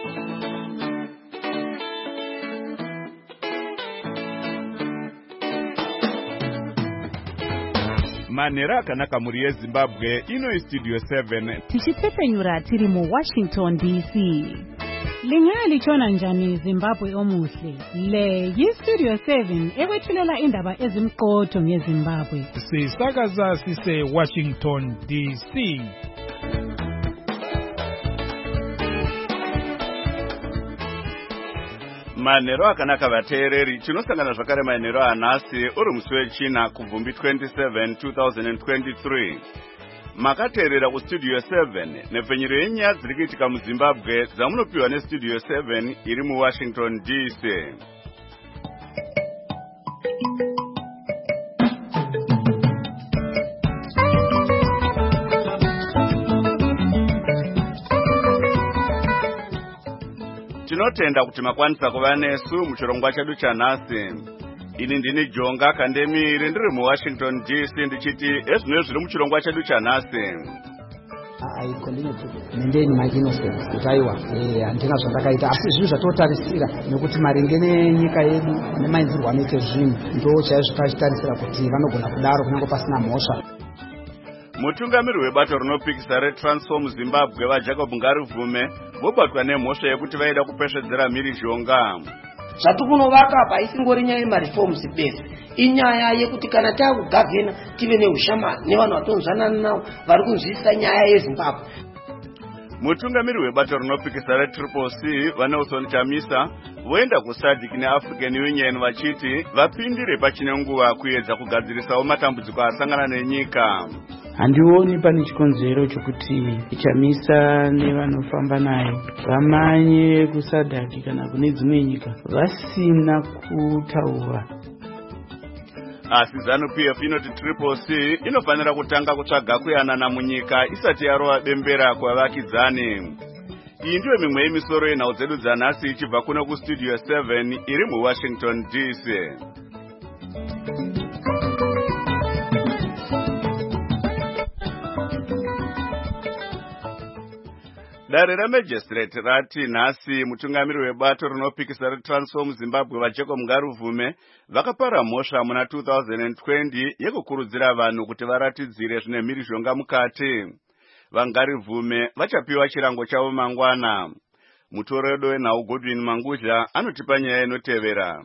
Manera akanaka muri yeZimbabwe ino Studio 7 tichitepenyura tiri mu Washington DC. Lingaya lichona njani Zimbabwe omuhle. Le yiStudio 7 ekwethulela indaba ezimqotho ngeZimbabwe. Sisakaza sise Washington DC. Manero akanaka vateereri tinosangana zvakare manero anhasi uri musi wechina kubvumbi 27 2023. Makateerera kuStudio 7 nepfenyuro yenyaya dziri kuitika muZimbabwe dzamunopiwa neStudio 7 iri muWashington DC. Tinotenda kuti makwanisa kuva nesu muchirongwa chedu chanhasi. Ini ndini Jonga Kandemiri ndiri muWashington DC ndichiti ezvino zviri muchirongwa chedu chanhasi. I continue to maintain my innocence kuti aiwa handina zvandakaita asi zvinhu zvatotarisira nekuti maringe nenyika yedu nemainzirwo anoite zvinhu ndo chaizvo tachitarisira kuti vanogona kudaro kunyange pasina mhosva. Mutungamiri webato rinopikisa reTransform Zimbabwe vaJacob Ngarivume vobatwa nemhosva yekuti vaida kupesvedzera mhirizhonga. Zvatukunovaka apa isingori nyaya yemareforms base, inyaya yekuti kana taakugavhena tive neushamwari nevanhu vatonzwanana navo vari kunzwisisa nyaya yeZimbabwe. Mutungamiri webato rinopikisa reCCC vaNelson Chamisa voenda kuSADC neAfrican Union vachiti vapindire pachine nguva kuedza kugadzirisawo matambudziko asangana nenyika. Handioni pane chikonzero chokuti Chamisa nevanofamba naye vamanye kuSADC kana kune dzimwe nyika vasina kutaura. Asi ZANU-PF inoti CCC inofanira kutanga kutsvaga kuyanana munyika isati yarova bembera kwavakidzani. Iyi ndiyo mimwe yemisoro yenhau dzedu dzanhasi ichibva kuno kuStudio 7 iri muWashington DC. Dare reMagistrate rati nhasi mutungamiri webato rinopikisa reTransform Zimbabwe vaJacob Ngarivume vakapara mhosva muna 2020 yekukurudzira vanhu kuti varatidzire zvine mhirizhonga mukati. VaNgarivume vachapiwa chirango chavo mangwana. Mutoredo wenhau Godwin Mangudla anotipa nyaya inotevera.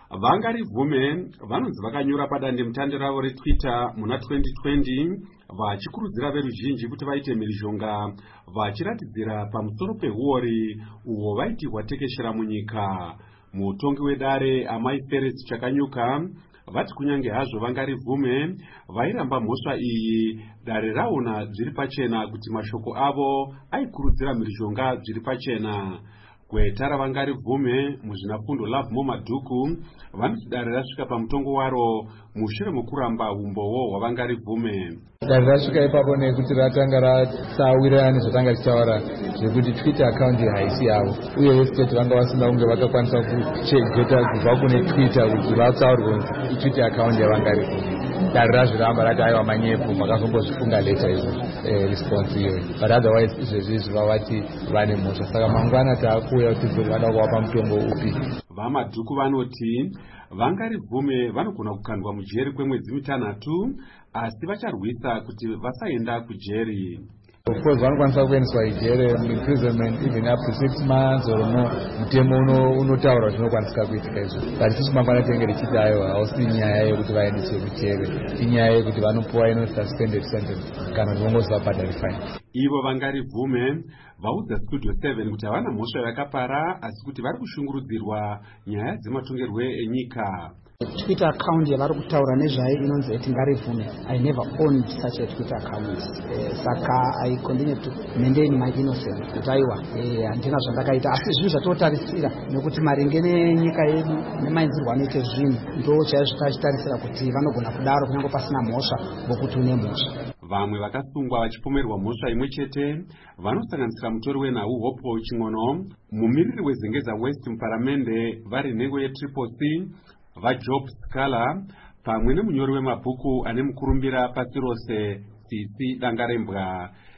VaNgarivume vanonzi vakanyora padandemutande ravo reTwitter muna 2020 vachikurudzira veruzhinji kuti vaite mhirizhonga vachiratidzira pamusoro peuori uwo vaitirwa tekeshera munyika. Mutongi wedare Amai Ferris Chakanyuka vati kunyange hazvo VaNgarivume vairamba mhosva iyi, dare raona zviri pachena kuti mashoko avo aikurudzira mhirizhonga zviri pachena. Gweta raVaNgarivume muzvinafundo Love Momadhuku vanoti dare rasvika pamutongo waro mushure mokuramba umbowo hwaVaNgarivume. Dare rasvika ipapo nekuti ratanga ratsawirirana nezvatanga tichitaura zvekuti Twitter account haisi yavo, uye state vanga vasina kunge vakakwanisa kuchegeta kubva kune Twitter kuti vatsaurwe Twitter account yaVaNgarivume. Dare razviramba rati aiwa manyepo makazombozvifunga leta izvo response iyoyo, but otherwise izvezvi vavati vane mhosva, saka mangwana taakuuya kuti vada kuvapa mutongo upi. VaMadhuku vanoti VaNgarivume vanogona kukandwa mujeri kwemwedzi 6 asi vacharwisa kuti vasaenda kujeri. Of course, vanokwanisa kuendeswa ijere, imprisonment even up to 6 months or more. Mutemo unotaura zvinokwanisika kuitika izvo, but isusu mangwana tinenge tichiti aiwa hausi nyaya yekuti vaendeswe kujere, inyaya yekuti vanopuwa ino suspended sentence kana vongozvabhadhari fine. Ivo VaNgarivume vaudza Studio 7 kuti havana mhosva yakapara asi kuti vari kushungurudzirwa nyaya dzematongerwo enyika. Twitter account yavari kutaura nezvayo inonzi eti Ngarivume, I never owned such a Twitter account. Saka I continue to maintain my innocence kuti aiwa handina zvandakaita asi zvinhu zvatotarisira nekuti maringe nenyika yedu nemainzirwo anoite zvinhu ndo chaizvo tachitarisira kuti vanogona kudaro kunyange pasina mhosva vokuti une mhosva. Vamwe vakasungwa vachipomerwa mhosva imwe chete vanosanganisira mutori wenhau Hope Ching'ono, mumiriri wezengeza West muparamende vari nhengo yeCCC, vaJob Scala pamwe nemunyori wemabhuku ane mukurumbira pasi rose Tsitsi Dangarembwa.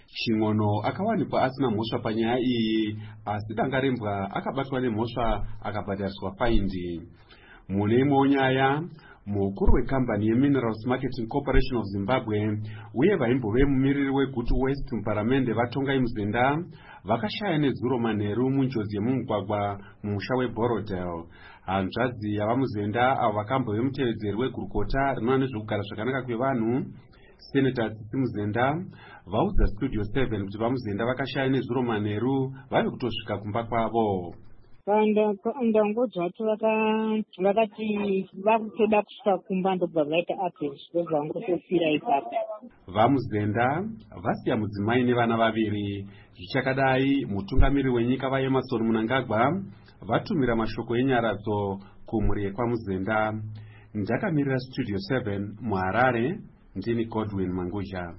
Chingono akawanikwa asina mhosva panyaya iyi, asi Dangarembwa akabatwa nemhosva akabhadhariswa faindi. Mune imwewo nyaya, mukuru wekambani yeMinerals Marketing Corporation of Zimbabwe uye vaimbove mumiriri weGutu West muparamende vaTongai Muzenda vakashaya nezuro manheru munjodzi yemumugwagwa mumusha weBorodale. Hanzvadzi yavaMuzenda avo vakambove mutevedzeri wegurukota rinoona nezvekugara zvakanaka kwevanhu, Senator Tsitsi Muzenda, vaudza Studio 7 kuti vaMuzenda vakashaya nezuro manheru vave kutosvika kumba kwavo. Ndangodza vakati vakutoda kusvika kumba ndobva vaita apesi ndobva vangotofira ipapo. VaMuzenda vasiya mudzimai nevana vaviri. Zvichakadai, mutungamiri wenyika vaEmmerson Mnangagwa vatumira mashoko enyaradzo kumhuri yekwaMuzenda. Ndakamirira Studio 7 muHarare, ndini Godwin Manguzha.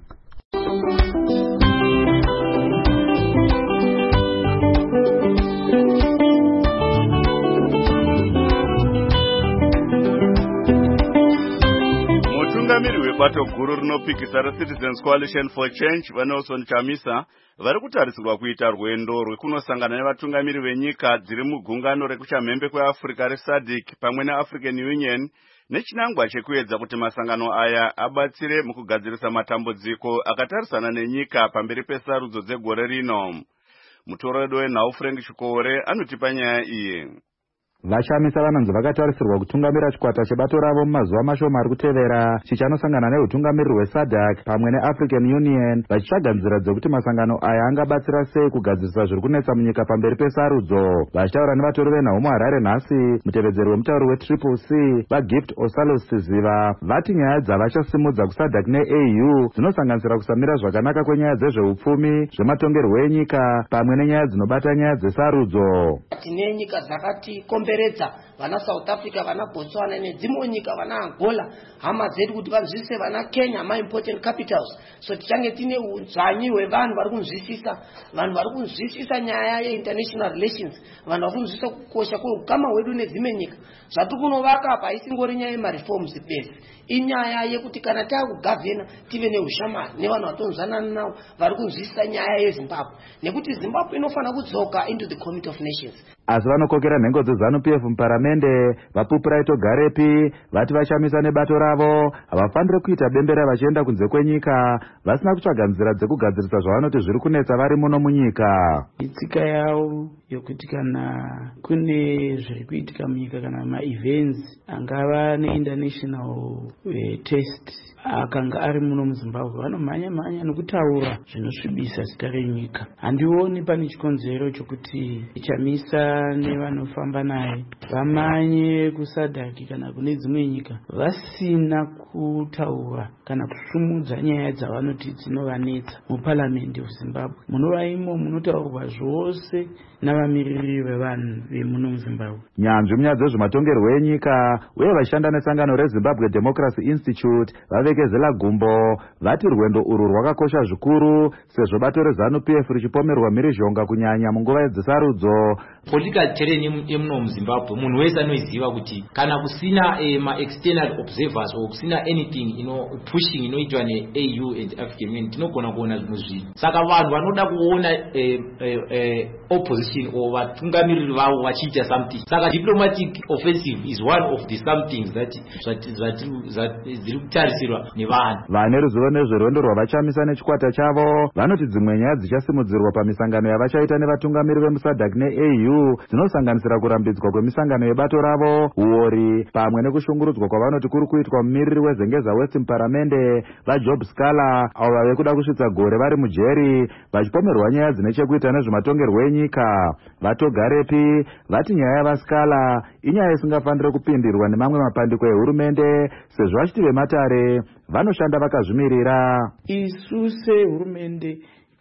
Mutungamiri webato guru rinopikisa reCitizens Coalition for Change vaNelson Chamisa vari kutarisirwa kuita rwendo rwekunosangana nevatungamiri venyika dziri mugungano rekuchamhembe kweAfrica reSADC pamwe neAfrican Union nechinangwa chekuedza kuti masangano aya abatsire mukugadzirisa matambudziko akatarisana nenyika pamberi pesarudzo dzegore rino. Mutoredo wenhau Frank Chikore anotipa nyaya iyi. Vachamisa vanonzi vakatarisirwa kutungamira chikwata chebato ravo mumazuva mashoma ari kutevera chichanosangana neutungamiriri hweSADC pamwe neAfrican Union vachitsvaga nzira dzekuti masangano aya angabatsira sei kugadzirisa zviri kunetsa munyika pamberi pesarudzo. Vachitaura nevatori venhau muHarare nhasi, mutevedzeri wemutauri weCCC vaGift Osalos Siziva vati nyaya dzavachasimudza kuSADC neAU dzinosanganisira kusamira zvakanaka kwenyaya dzezveupfumi, zvematongerwo enyika pamwe nenyaya dzinobata nyaya dzesarudzo. Tine nyika dzakati komberedza vana South Africa, vana Botswana nedzimwe nyika vana Angola, hama dzedu kuti vanzwisise vana Kenya, my important capitals. So tichange tine udzvanyi hwevanhu vari kunzwisisa, vanhu vari kunzwisisa nyaya yeinterntional relations, vanhu vari kunzwisisa kukosha kweukama hwedu nedzimwe nyika. Zvati kunovaka apa isingori nyaya yemareforms base, inyaya yekuti kana taakugavhena tive neushamwari nevanhu vatonzwanana navo vari kunzwisisa nyaya yeZimbabwe, nekuti Zimbabwe inofanira kudzoka into the Committee of Nations. Asi vanokokera nhengo dzeZANU-PF muparamende vaPupuraito Garepi vati vachamisa nebato ravo havafaniri kuita bembera vachienda kunze kwenyika vasina kutsvaga nzira dzekugadzirisa zvavanoti zviri kunetsa vari muno munyika. Itsika yavo yokuti kana kune zviri kuitika munyika kana maevents angava neinternational test akanga ari muno muZimbabwe vanomhanya nekutaura zvinosvibisa zita renyika. Handioni pane chikonzero chokuti Chamisa nevanofamba naye vamanye kuSADC kana kune dzimwe nyika vasina kutaura kana kusumudza nyaya dzavanoti dzinovanetsa muparliament weZimbabwe. Munova imo munotaurwa zvose navamiriri vevanhu vemuno muZimbabwe. Nyanzvi munyaya dzezvematongerwo enyika uye vashanda nesangano reZimbabwe Democracy Institute vavekezela gumbo vati rwendo urwu rwakakosha zvikuru sezvo bato reZANU-PF richipomerwa mhirizhonga kunyanya munguva yedzesarudzo. Political terrain yemuno muZimbabwe munhu wese anoiziva kuti kana kusina ma-external observers or kusina anything pushing inoitwa neAU and African Union tinogona kuona zvimwe zvinhu. Saka vanhu vanoda kuona opposition or vatungamiriri vavo vachiita something. Saka diplomatic offensive is one of the somethings that dziri kutarisirwa nevanhu. Vane ruzivo nezverwendo rwavachamisa nechikwata chavo vanoti dzimwe nyaya dzichasimudzirwa pamisangano yavachaita nevatungamiri vemuSADC neAU dzinosanganisira kurambidzwa kwemisangano yebato ravo, uori pamwe nekushungurudzwa kwavanoti kuri kuitwa mumiriri wezengeza West muparamende vaJob Scala avo vave kuda kusvitsa gore vari mujeri vachipomerwa nyaya dzine chekuita nezvematongerwo enyika. VaTogarepi vati nyaya yavaScala inyaya isingafaniri kupindirwa nemamwe mapandiko ehurumende sezvo vachiti vematare vanoshanda vakazvimirira. Isu sehurumende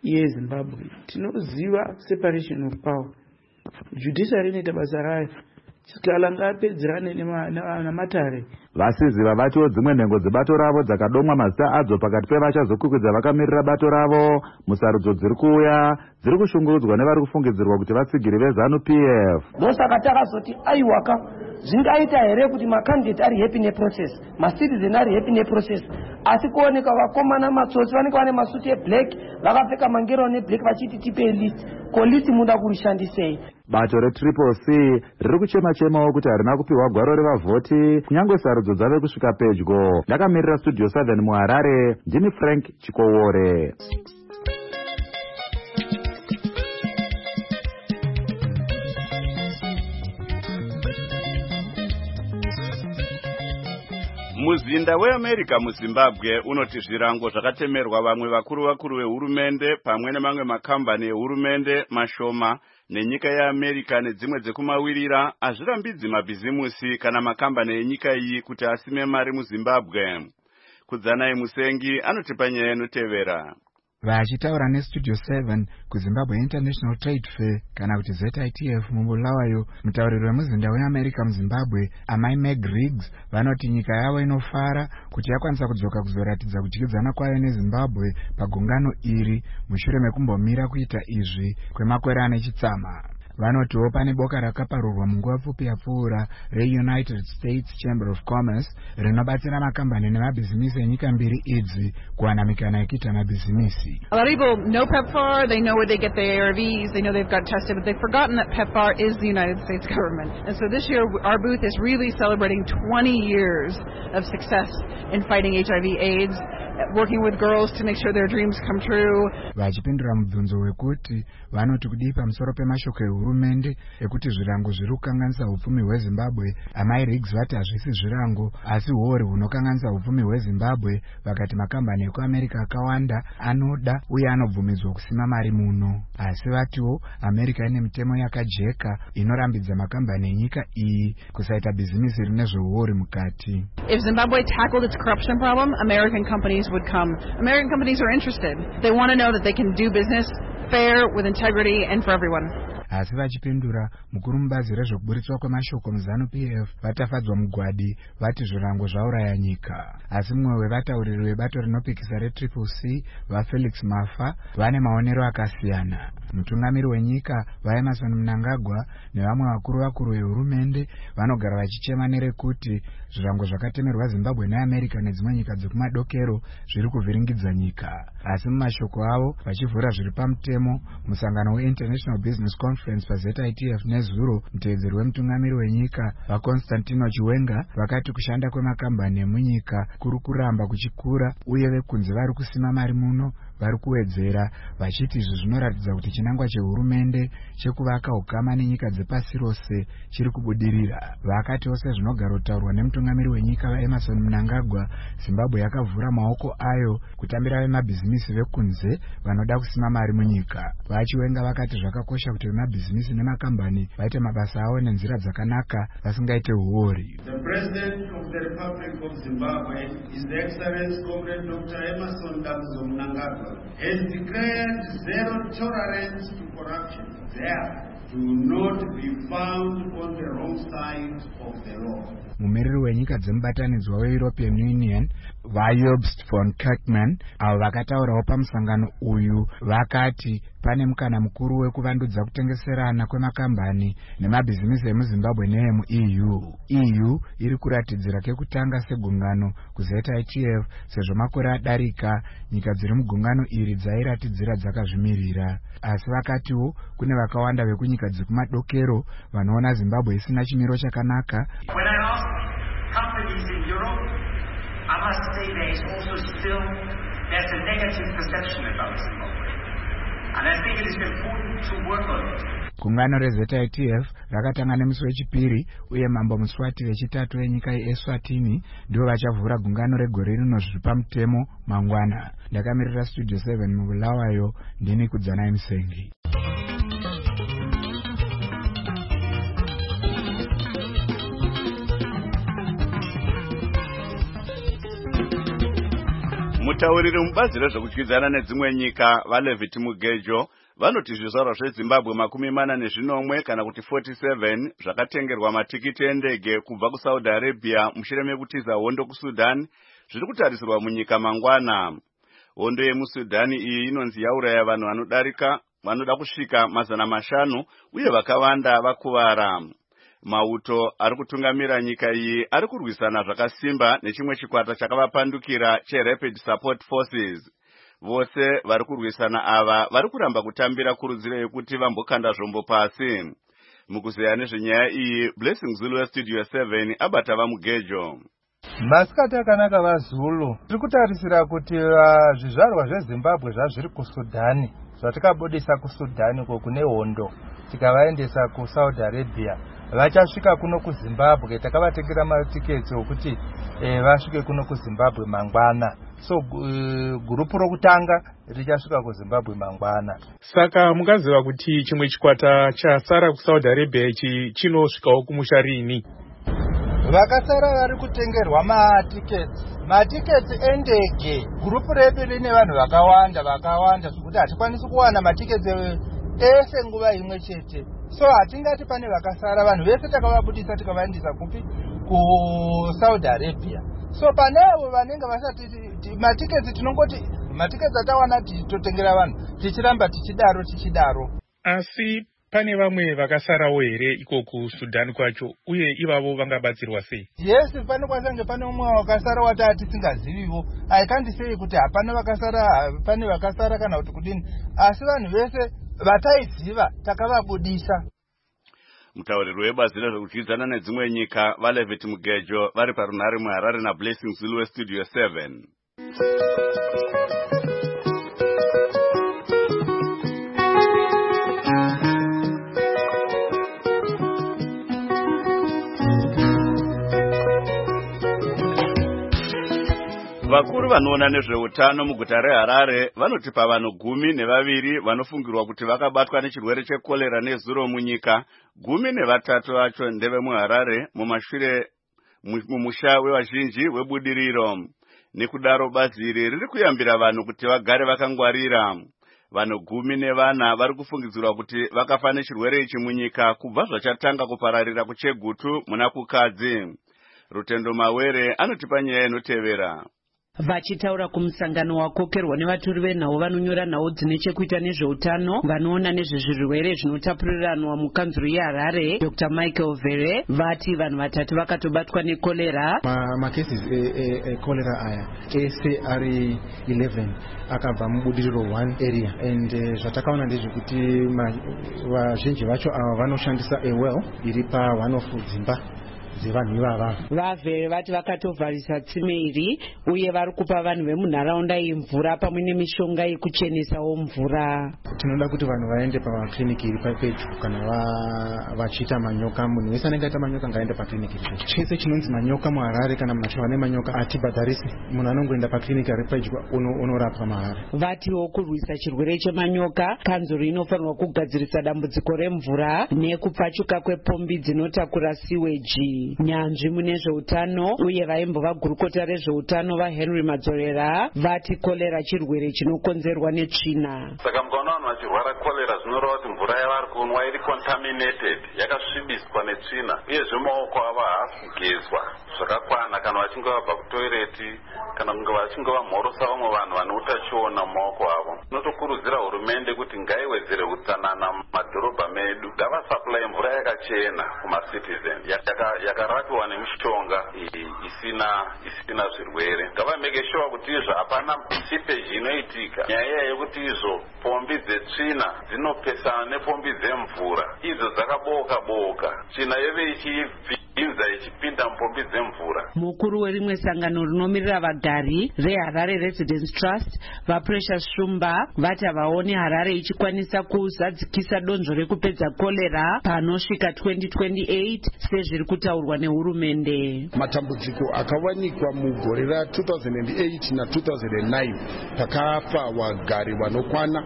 yeZimbabwe tinoziva separation of power. Judiciary inoita basa rayo, chikala ngapedzerane namatare. Vasiziva vatiwo dzimwe nhengo dzebato ravo dzakadomwa mazita adzo pakati pevachazokwikwidzwa vakamirira bato ravo. Musarudzo dziri kuuya dziri kushungurudzwa nevari kufungidzirwa kuti vatsigiri veZANU-PF. Ndosaka takazoti aiwaka zvingaita here kuti makandidate ari happy neprocess, macitizen ari happy neprocess, asi kuoneka vakomana matsotsi vanenge vane masuti eblack vakapfeka mangero neblack vachiti tipei list. Ko list muda kurishandisei? Bato reCCC riri kuchema-chemawo kuti harina kupiwa gwaro revavhoti kunyange sarudzo dzave kusvika pedyo. Ndakamirira Studio 7 muHarare, ndini Frank Chikowore. Muzinda weAmerica muZimbabwe unoti zvirango zvakatemerwa vamwe vakuru vehurumende pamwe nemamwe makambani ehurumende mashoma nenyika yeAmerica nedzimwe dzekumawirira hazvirambidzi mabhizimusi kana makambani enyika iyi kuti asime mari muZimbabwe. Kudzanai Musengi anotipa nyaya inotevera. Vachitaura neStudio 7 kuZimbabwe International Trade Fair kana kuti ZITF mubulawayo, mutauriri wemuzinda weAmerica muZimbabwe amai Meg Riggs vanoti nyika yavo inofara kuti yakwanisa kudzoka kuzoratidza kudyidzana kwayo neZimbabwe pagungano iri mushure mekumbomira kuita izvi kwemakore ane chitsama. Vanotiwo pane boka rakaparurwa munguva pfupi yapfuura reUnited States Chamber of Commerce rinobatsira makambani nemabhizimisi enyika mbiri idzi kuwana mikana yekuita mabhizimisi. A lot of people know PEPFAR, they know where they get their ARVs, they know they've got tested, but they've forgotten that PEPFAR is the United States government. And so this year our booth is really celebrating 20 years of success in fighting HIV/AIDS, working with girls to make sure their dreams come true. Vachipindura mubvunzo wekuti vanoti kudii pamusoro pemashoko ehurumende ekuti zvirango zviri kukanganisa upfumi hweZimbabwe, amai Riggs vati hazvisi zvirango asi huori hunokanganisa upfumi hweZimbabwe, vakati makambani ekuAmerica akawanda anoda uye anobvumidzwa kusima mari muno. Asi vatiwo America ine mitemo yakajeka inorambidza makambani enyika iyi kusaita bhizimisi rine zvehuori mukati. If Zimbabwe tackled its corruption problem, American companies would come. American companies are interested. They want to know that they can do business fair, with integrity, and for everyone. Asi vachipindura, mukuru mubazi rezvekuburitswa kwemashoko muZANU-PF vatafadzwa mugwadi vati zvirango zvauraya nyika. Asi mumwe wevatauriri vebato rinopikisa reCCC vaFelix Mafa vane maonero akasiyana. Mutungamiri wenyika vaEmerson Mnangagwa nevamwe vakuru vehurumende vanogara vachichema nerekuti zvirango zvakatemerwa Zimbabwe neAmerica nedzimwe nyika dzekumadokero zviri kuvhiringidza nyika. Asi mumashoko avo vachivhura zviri pamutemo musangano weInternational Business Conference paZITF nezuro, mutevedzeri wemutungamiri wenyika vaConstantino Chiwenga vakati kushanda kwemakambani emunyika kuri kuramba kuchikura uye vekunze vari kusima mari muno vari kuwedzera, vachiti izvi zvinoratidza kuti chinangwa chehurumende chekuvaka ukama nenyika dzepasi rose chiri kubudirira. Vakatiwo sezvinogara kutaurwa nemutungamiri wenyika vaEmerson Mnangagwa, Zimbabwe yakavhura maoko ayo kutambira vemabhizimisi vekunze vanoda kusima mari munyika. Vachiwenga vakati zvakakosha kuti vemabhizimisi nemakambani vaite mabasa avo nenzira dzakanaka vasingaite huori. The President of the Republic of Zimbabwe, His Excellency Comrade Dr. Emmerson Mnangagwa, has declared zero tolerance to corruption. There do not be found on the wrong side of the law. Mumiriri wenyika dzemubatanidzwa weEuropean Union vaJobst von Kirkman avo vakataurawo pamusangano uyu vakati pane mukana mukuru wekuvandudza kutengeserana kwemakambani nemabhizimisi emuZimbabwe neemu EU iri kuratidzira kekutanga segungano kuZITF sezvo makore adarika nyika dziri mugungano iri dzairatidzira dzakazvimirira. Asi vakatiwo kune vakawanda vekunyika dzekumadokero vanoona Zimbabwe isina chimiro chakanaka. When I ask companies in Europe, I must say there's a negative perception about Zimbabwe. And I think it is important to work on it. Gungano reZITF rakatanga nemusi wechipiri uye mambo Muswati wechitatu wenyika yeEswatini ndivo vachavhura gungano regore rino zviri pamutemo mangwana. Ndakamirira Studio 7 mubulawayo, ndini Kudzanai Musengi. Mutauriri mubazi rezvekudyidzana nedzimwe nyika vaLevit Mugejo vanoti zvizvarwa zvezimbabwe 40 kana kuti 47 zvakatengerwa matikiti endege kubva kusaudi arabia mushure mekutiza hondo kusudan zviri kutarisirwa munyika mangwana. Hondo yemusudani iyi inonzi yauraya vanhu vanoda kusvika 500 uye vakawanda vakuvara. Mauto ari kutungamira nyika iyi ari kurwisana zvakasimba nechimwe chikwata chakavapandukira cheRapid Support Forces. Vose vari kurwisana ava vari kuramba kutambira kurudziro yekuti vambokanda zvombo pasi. Mukuzeya nezvenyaya iyi, Blessing Zulu weStudio 7 abata vamugejo. Masikati akanaka vaZulu, tiri kutarisira kuti zvizvarwa zveZimbabwe zvazviri kuSudani, zvatikabudisa kuSudani kune hondo tikavaendesa kuSaudi Arabia, vachasvika kuno kuZimbabwe. Takavatengera matiketi okuti vasvike kuno kuZimbabwe mangwana. So gurupu rokutanga richasvika kuZimbabwe mangwana. Saka mukaziva kuti chimwe chikwata chasara kuSaudi Arabia ichi chinosvikawo kumusha rini? Vakasara vari kutengerwa matiketi endege. Gurupu redu rine vanhu vakawanda zvekuti hatikwanisi kuwana matiketi ese nguva imwe chete. So hatingati pane vakasara, vanhu vese takavabudisa tikavaendesa kupi? kuSaudi Arabia. So panevo vanenge vasati matiketi tinongoti matiketi atawana totengera vanhu tichiramba tichidaro. Asi pane vamwe vakasarawo here iko kuSudani kwacho, uye ivavo vangabatsirwa sei? Yes, panokwanisa pane umwe wakasara wata tisingaziviwo. Aikandisei kuti hapana vakasara, pane vakasara kana kuti kudini, asi vanhu vese vataiziva takavabudisa. Mutauriri webazi rezvekudyidzana nedzimwe nyika vaLevit Mugejo vari parunhare muHarare naBlessing Zulu weStudio 7. Vakuru vanoona nezveutano muguta reHarare vanoti pavanhu 12 vanofungirwa kuti vakabatwa nechirwere chekolera nezuro munyika, 13 vacho ndeve muHarare mumusha wevazhinji webudiriro. Nekudaro bazi iri riri kuyambira vanhu kuti vagare vakangwarira. Vanhu 14 vari kufungidzirwa kuti vakafa nechirwere ichi munyika kubva zvachatanga kupararira kuChegutu muna kukadzi. Rutendo Mawere anotipa nyaya inotevera. Vachitaura kumusangano wakokerwa nevatori venhau vanonyora nhau dzine chekuita nezveutano vanoona nezvezvirwere zvinotapuriranwa mukanzuru yeHarare, Dr. Michael Vere, vati vanhu 3 vakatobatwa nekolera. Macases ekolera aya ese ari 11 akabva mubudiriro 1 area, and zvatakaona ndezvekuti vazhinji vacho ava vanoshandisa well iri pa one of dzimba dzevanhu ivava. Vavhere vati vakatovharisa tsime iri uye vari kupa vanhu vemunharaunda iyi mvura pamwe nemishonga yekuchenesawo mvura. Tinoda kuti vanhu vaende pamakliniki iri pedyo kana vachiita manyoka. Munhu wese anenge aita manyoka ngaende pakliniki iri pedyo. Chese chinonzi manyoka muHarare kana munhu achinwa nemanyoka hatibhadharisi, munhu anongoenda pakliniki ari pedyo unorapwa mahara. Vatiwo kurwisa chirwere chemanyoka, kanzuro inofanirwa kugadzirisa dambudziko remvura nekupfachuka kwepombi dzinotakura siweji. Nyanzvi mune zveutano uye vaimbova gurukota rezveutano vaHenry Madzorera vati kolera chirwere chinokonzerwa netsvina. Saka mukaona vanhu vachirwara kolera zvinoreva kuti mvura yavari kunwa iri contaminated, yakasvibiswa netsvina, uyezve maoko avo haasi kugezwa zvakakwana kana vachinge vabva kutoireti kana kunge vachinge vamhorosa vamwe vanhu vane utachiona mumaoko avo. Tinotokurudzira hurumende kuti ngaiwedzere utsanana mumadhorobha medu, ngavasaplai mvura yakachena kumacitizen yakarapiwa nemishonga isina zvirwere. Ngavameke sure kuti izvo hapana sipeji inoitika. Nyaya yekuti izvo pombi dzetsvina dzinopesana nepombi dzemvura, idzo dzakaboka tsvina yeve ichibvinza ichipinda mupombi dzemvura. Mukuru werimwe sangano rinomirira vagari reHarare Residence Trust, vaPrecious Shumba, vati havaoni Harare ichikwanisa kuzadzikisa donzvo rekupedza kolera panosvika 2028 sezviri kutaurwa nehurumende. Matambudziko akawanikwa mugore ra2008 na2009 pakafa vagari vanokwana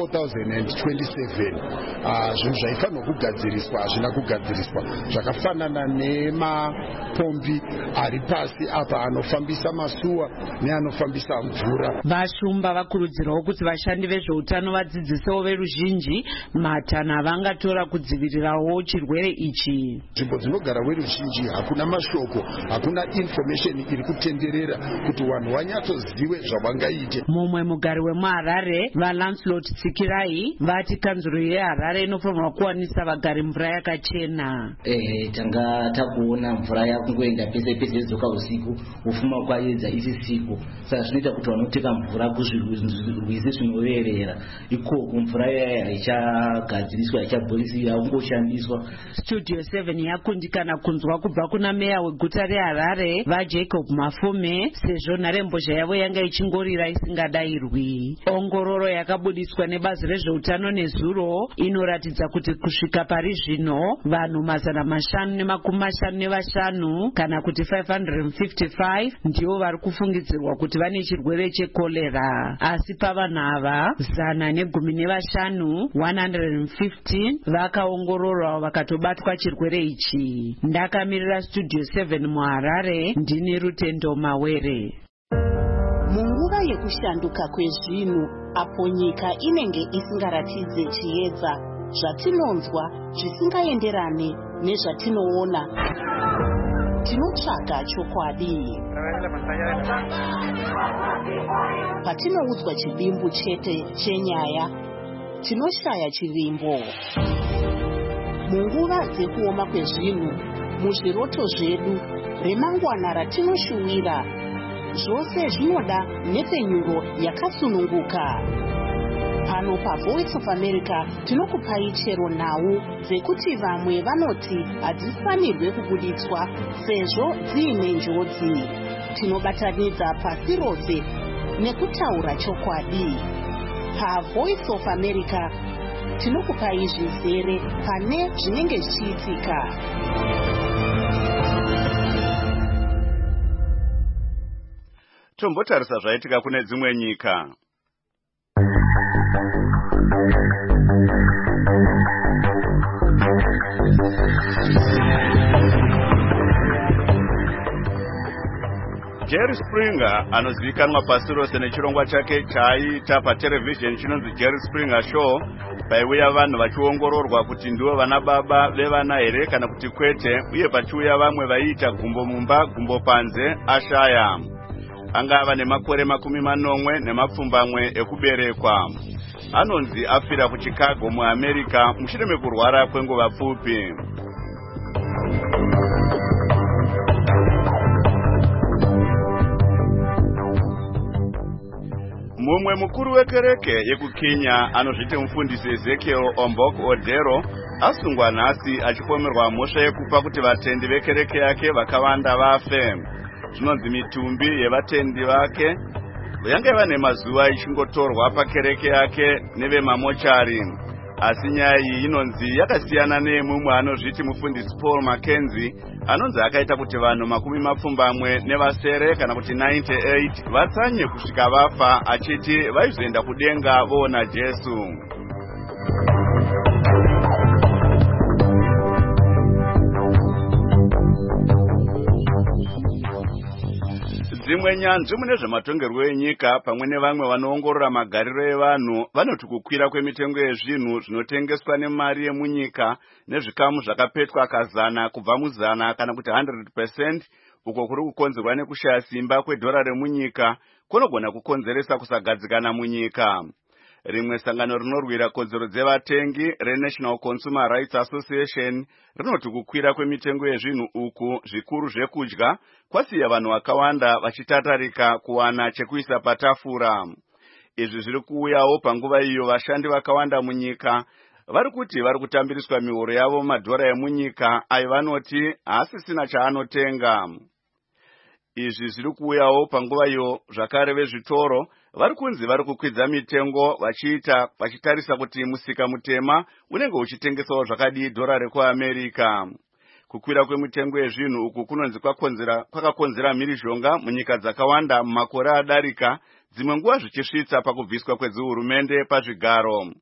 4027. Zvinhu zvaifanirwa kugadziriswa hazvina kugadziriswa, zvakafanana nemapombi ari pasi apa anofambisa masuwa neanofambisa mvura. Vashumba vakurudzirwawo kuti vashandi vezveutano vadzidzisewo veruzhinji matana avangatora kudzivirirawo chirwere ichi. Nzvimbo dzinogara veruzhinji hakuna mashoko, hakuna information iri kutenderera kuti vanhu vanyatsozive zvavangaite. Mumwe mugari wemuHarare vaLancelot Tsikirai vati kanzuro yeHarare inofanirwa kuwanisa vagari mvura yakachena. Tanga takuona mvura yakungoenda pese pese dzoka usiku ufuma kwaedza isisiku. Saka zvinoita kuti vanoteka mvura kuzvirwizi zvinoverera ikoko mvura yaya haichagadziriswa haichabhoriswa yakungoshandiswa. Studio 7 yakundikana kunzwa kubva kuna meya weguta reHarare vaJacob Mafume sezvo nharembozha yavo yanga ichingorira isingadayirwi. Ongororo yakabudiswa nebazi rezveutano nezuro inoratidza kuti kusvika pari zvino vanhu 555 kana kuti 555 ndivo vari kufungidzirwa kuti vane chirwere chekorera, asi pavanhu ava 115 115 vakaongororwa vakatobatwa chirwere ichi. Ndakamirira Studio 7 muHarare ndini Rutendo Mawere. Munguva yekushanduka kwezvinhu apo nyika inenge isingaratidze chiedza zvatinonzwa zvisingaenderane nezvatinoona, tinotsvaga chokwadi. Patinoudzwa chivimbo chete chenyaya, tinoshaya chivimbo. Munguva dzekuoma kwezvinhu, muzviroto zvedu, remangwana ratinoshuwira, zvose zvinoda nhepfenyuro yakasununguka. Pano paVoice of America tinokupai chero nhau dzekuti vamwe vanoti hadzifanirwe kubuditswa sezvo dziine njodzi. Tinobatanidza pasi rose nekutaura chokwadi. PaVoice of America tinokupai zvizere pane zvinenge zvichiitika. Tombotarisa zvaitika kune dzimwe nyika. Jerry Springer anozivikanwa pasi rose nechirongwa chake chaiita paterevhizheni chinonzi Jerry Springer Show, paiuya vanhu vachiongororwa kuti ndivo vana baba vevana here kana kuti kwete, uye pachiuya vamwe vaiita gumbo mumba gumbo panze ashaya. Angava nemakore 40 nemapfumbamwe ekuberekwa. Anonzi afira kuChicago muAmerica mushure mekurwara kwenguva pfupi. Mumwe mukuru wekereke yekuKenya anozviti mufundisi Ezekiel Ombok Odero asungwa nhasi achipomerwa mhosva yekupa kuti vatendi vekereke yake vakawanda vafe. Zvinonzi mitumbi yevatendi vake yange vane mazuva ichingotorwa pakereke yake nevemamochari. Asi nyaya iyi inonzi yakasiyana nemumwe anozviti mufundisi Paul Mackenzie anonzi akaita kuti vanhu 20 nevasere kana kuti 98 vatsanye kusvika vafa, achiti vaizoenda kudenga voona Jesu. Dzimwe nyanzvi mune zvematongerwo enyika pamwe nevamwe vanoongorora magariro evanhu vanoti kukwira kwemitengo yezvinhu zvinotengeswa nemari yemunyika nezvikamu zvakapetwa 100 kubva 100 kana kuti 100% uko kuri kukonzerwa nekushaya simba kwedhora remunyika kunogona kukonzeresa kusagadzikana munyika. Rimwe sangano rinorwira kodzero dzevatengi reNational Consumer Rights Association rinoti kukwira kwemitengo yezvinhu uku zvikuru zvekudya kwasiya vanhu vakawanda vachitatarika kuwana chekuisa patafura. Izvi zviri kuuyawo panguva iyo vashandi vakawanda munyika vari kuti vari kutambiriswa mihoro yavo madhora emunyika ayo vanoti haasisina chaanotenga. Izvi zviri kuuyawo panguva iyo zvakare vezvitoro vari kunzi vari kukwidza mitengo vachitarisa kuti musika mutema unenge uchitengesawo zvakadii dhora rekuAmerica. Kukwira kwemitengo yezvinhu uku kunonzi kwakakonzera mhirizhonga munyika dzakawanda mumakore adarika, dzimwe nguva zvichisvitsa pakubviswa kwedzihurumende pazvigaro.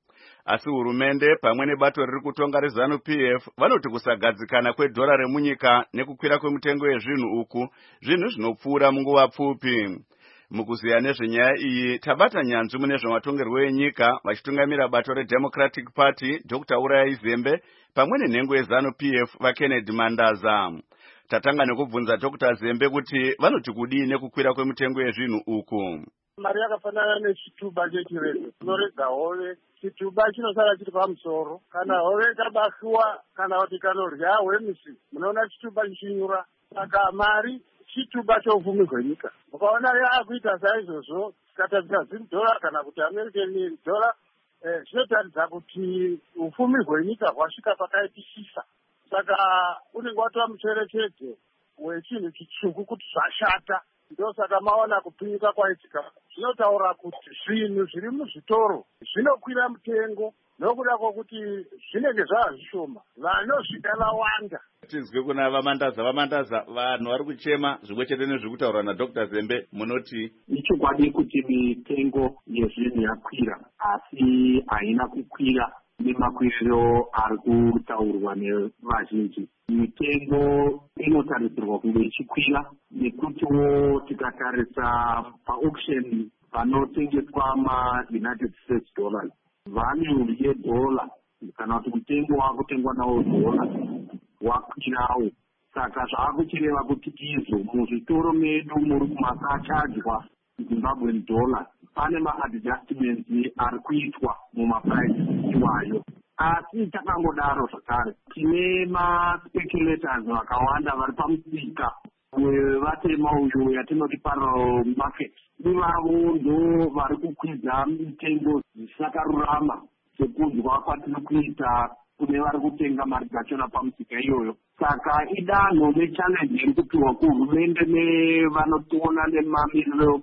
Asi hurumende pamwe nebato riri kutonga reZANU-PF vanoti kusagadzikana kwedhora remunyika nekukwira kwemutengo yezvinhu uku zvinhu zvinopfuura munguva pfupi. Mukuziya nezvenyaya iyi tabata nyanzvi mune zvematongerwo enyika vachitungamira bato reDemocratic Party Dr. Urayai Zembe pamwe nenhengo yeZANU-PF vaKennedy Mandaza. Tatanga nekubvunza Dr. Zembe kuti vanoti kudii nekukwira kwemutengo yezvinhu uku. Mari yakafanana nechituba chechirezi chinoredza hove. Chituba chinosara chiri pamusoro. Kana hove ikabashuwa kana kuti kanorya hwemisi munoona chituba chichinyura. Saka mari chituba choufumi hwenyika. Ukaona yaakuita saizvozvo tikataridza $0 kana kuti American dollar zvinotaridza kuti ufumi hwenyika hwasvika pakaipisisa. Saka unenge watora mucherechedzo wechinhu chitsvuku kuti zvashata. Ndosaka maona kupfinyika kwaitika. Zvinotaura kuti zvinhu zviri muzvitoro zvinokwira mutengo nokuda kwokuti zvinenge zvazvishoma. Vanosvika vawanda. Tinzwe kuna vamandaza vanhu vari kuchema zvimwe chete nezvekutaurwa naDr. Zembe munoti ichokwadi kuti mitengo yezvinhu yakwira asi haina kukwira nemakwiriro ari kutaurwa nevazhinji. Mitengo inotarisirwa kunge ichikwira nekutiwo tikatarisa paauction panotengeswa maUnited States dollars value yedola kana kuti mutengo wakutengwa nawo dola wakwirawo. Saka zvaakuchireva kuti izvo muzvitoro medu muri kumasachadzwa Zimbabwean dollar pane maadjustments ari kuitwa mumaprice iwayo. Asi takangodaro zvakare tine maspeculators vakawanda vari pamusika wevatema uyu yatinoti parallel market. Ivavo ndo vari kukwidza mitengo zvisakarurama sekunzwa kwatiri kuita kune vari kutenga mari dzachona pamusika iyoyo. Saka idanho nechallenji iri kupiwa kuhurumende nevanotiona nemamiriro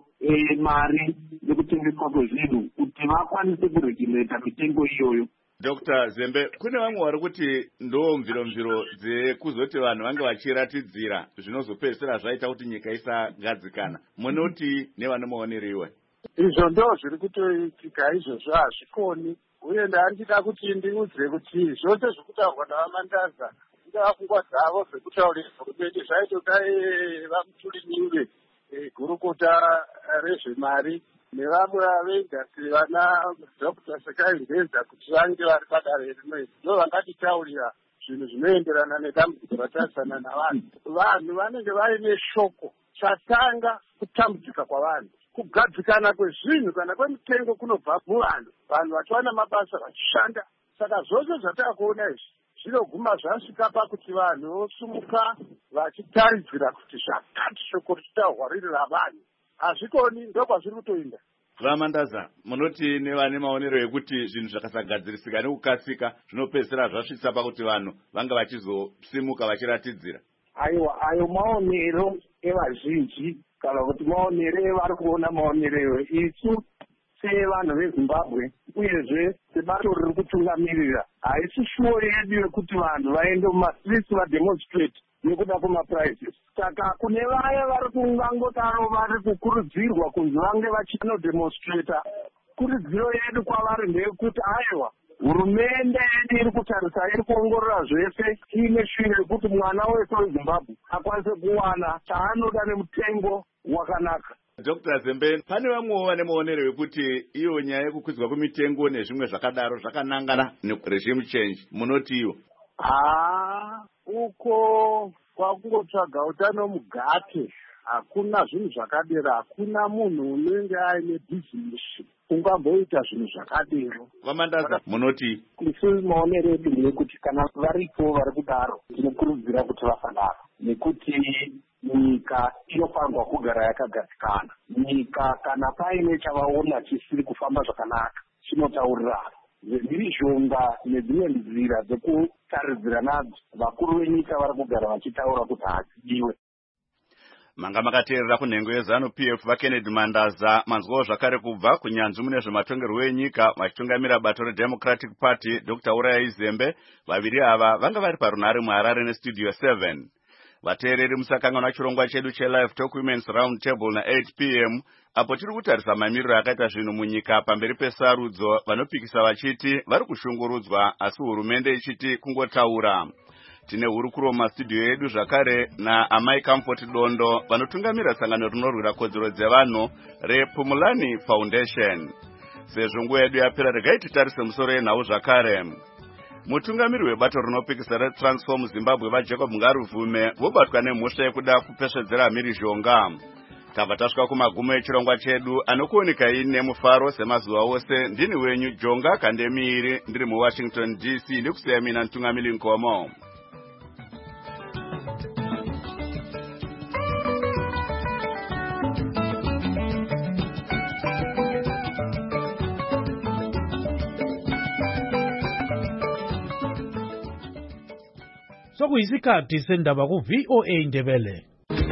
emari nekutengeswa kwezvinhu kuti vakwanise kuregulata mitengo iyoyo. Dr. Zembe, kune vamwe vari kuti ndo mviromviro dzekuzoti vanhu vange vachiratidzira zvinozopedzisira zvaita kuti nyika isagadzikana. Munoti nevanomaoneriwe? Izvo ndo zviri kutoitika izvozvo hazvikoni. Uye ndandida kuti ndiudze kuti zvose zvekutaurwa navamandaza ingava pfungwa dzavo zvekutaurira hurumende zvaitoda vamuturinyure gurukota rezvemari nevamwe veindastri vana Dr. Sekai Ndeza kuti vange vari padare rimwe ndo vangatitaurira zvinhu zvinoenderana nedambudziko ratarisana navanhu. Vanhu vanenge vaine shoko chatanga kutambudzika kwavanhu. Kugadzikana kwezvinhu kana kwemitengo kunobva muvanhu, vanhu vachiwana mabasa vachishanda. Saka zvose zvataakuona izvi zvinoguma zvasvika pakuti vanhu vosumuka vachitaridzira kuti zvakati shoko richitaurwa riri ravanhu. Hazvikoni, ndokwazviri kutoinda. Vamandaza, munoti nevane maonero ekuti zvinhu zvakasagadzirisika nekukasika zvinopedzisira zvasvitsa pakuti vanhu vanga vachizosimuka vachiratidzira. Aiwa, ayo maonero evazhinji kana kuti maonero evari kuona maonero isu sevanhu veZimbabwe uyezve sebato riri kutungamirira haisi shuwo yedu yekuti vanhu vaende mumastreets vademonstrate nekuda kwemaprices. Saka kune vaya vari kungangodaro vari kukurudzirwa kunzi vange vachinodemonstrata, kurudziro yedu kwavari ndeyekuti aiwa hurumende yedu iri kutarisa iri kuongorora zvese ine shwiro yekuti mwana wese weZimbabwe akwanise kuwana chaanoda nemutengo wakanaka. Dr. Zembe, pane vamwewo vane maonero ekuti iyo nyaya yekukwidzwa kwemitengo nezvimwe zvakadaro zvakanangana neregime change. Munoti iwo? Uko kwakungotsvaga utano mugate. Hakuna zvinhu zvakadero, hakuna munhu unenge aine bhizinesi ungamboita zvinhu zvakadero. Vamandaza, munoti? Isu maonero edu ndeyekuti kana varipo vari kudaro tinokurudzira kuti vasadaro, nekuti nyika inofanirwa kugara yakagadzikana. Nyika kana paine chavaona chisiri kufamba zvakanaka chinotaurirana. Mhirizhonga nedzimwe nzira dzekutaridzira nadzo vakuru venyika vari kugara vachitaura kuti hadzidiwe. Manga makateerera kunhengo yeZANU-PF vaKennedy Mandaza, manzwawo zvakare kubva kunyanzvi mune zvematongerwo enyika vachitungamira bato reDemocratic Party Dr. Urayai Zembe. Vaviri ava vanga vari parunhare muHarare neStudio 7. Vateereri musakanganwa chirongwa chedu che-Live Talk Women's Round Table na8 p.m. apo tiri kutarisa mamiriro akaita zvinhu munyika pamberi pesarudzo, vanopikisa vachiti vari kushungurudzwa asi hurumende ichiti kungotaura. Tine hurukuro mumastudio edu zvakare naamai Comfort Dondo vanotungamira sangano rinorwira kodzero dzevanhu rePumulani Foundation. Sezvo nguva yedu yapera, regai titarise musoro yenhau zvakare. Mutungamiri webato rinopikisa reTransform Zimbabwe vaJacob Ngaruvume vobatwa nemhosva yekuda kupesvedzera mhirizhonga. Tabva tasvika kumagumo echirongwa chedu anokuoneka nemufaro semazuva ose. Ndini wenyu Jonga Kandemiiri, ndiri muWashington DC, ndikusiya mina Ntungamiri Nkomo. Sokuyisikhathi sendaba ku-VOA Indebele.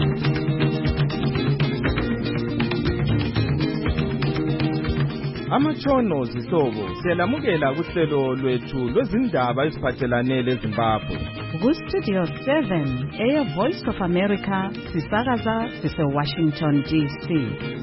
Amatshono zihlobo siyalamukela kuhlelo lwethu lwezindaba eziphathelane leZimbabwe. Ku-Studio 7 Air Voice of America sisakaza sise-Washington DC.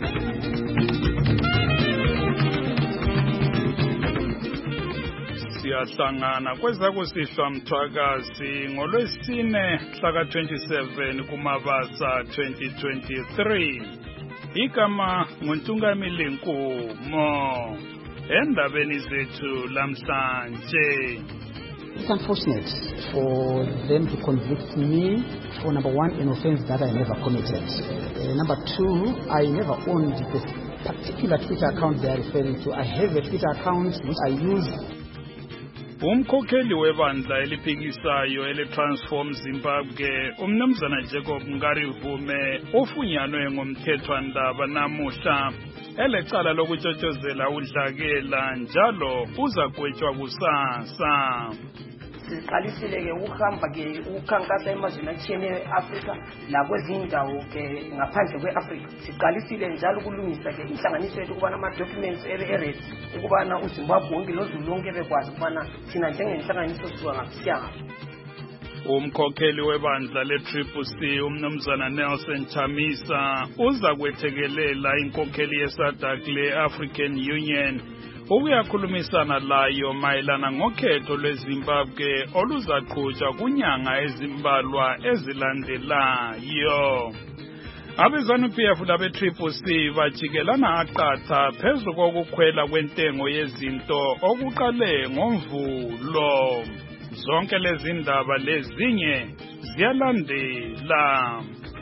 Siyahlangana kwezakusihlwa mthwakazi ngolwesine mhlaka 27 kuMabasa 2023. Igama nguNtungamili Nkumo. Endabeni zethu lamhlanje. It's unfortunate for them to convict me for number one, an offense that I never committed. Number two, I never owned this particular Twitter account they are referring to. I have a Twitter account which I use. Umkhokheli webandla eliphikisayo eleTransform Zimbabwe umnumzana Jacob Ngaruvume ufunyanwe ngomthethwandaba namuhla elecala lokutshotshozela udlakela njalo uzagwetshwa kusasa. Siqalisile ke ukuhamba ke ukukhankasa emazweni atshiyeneyo eAfrika nakwezinye indawo ke ngaphandle kweAfrika. Siqalisile njalo ukulungisa ke inhlanganiso yethu ukubana ama-documents ebe-ready ukubana uZimbabwe wonke nozulu lonke bekwazi ukubana thina njengenhlanganiso sisuka ngaphisiyanga. Umkhokheli webandla le-CCC umnumzana Nelson Chamisa uza kwethekelela inkokheli yeSADC le-African Union ukuyakhulumisana layo mayelana ngokhetho lweZimbabwe oluzaqhutshwa kunyanga ezimbalwa ezilandelayo. Abezanu-PF labe-CCC bajikelana aqatha phezu kokukhwela kwentengo yezinto okuqale ngoMvulo. Zonke lezi ndaba lezinye ziyalandela.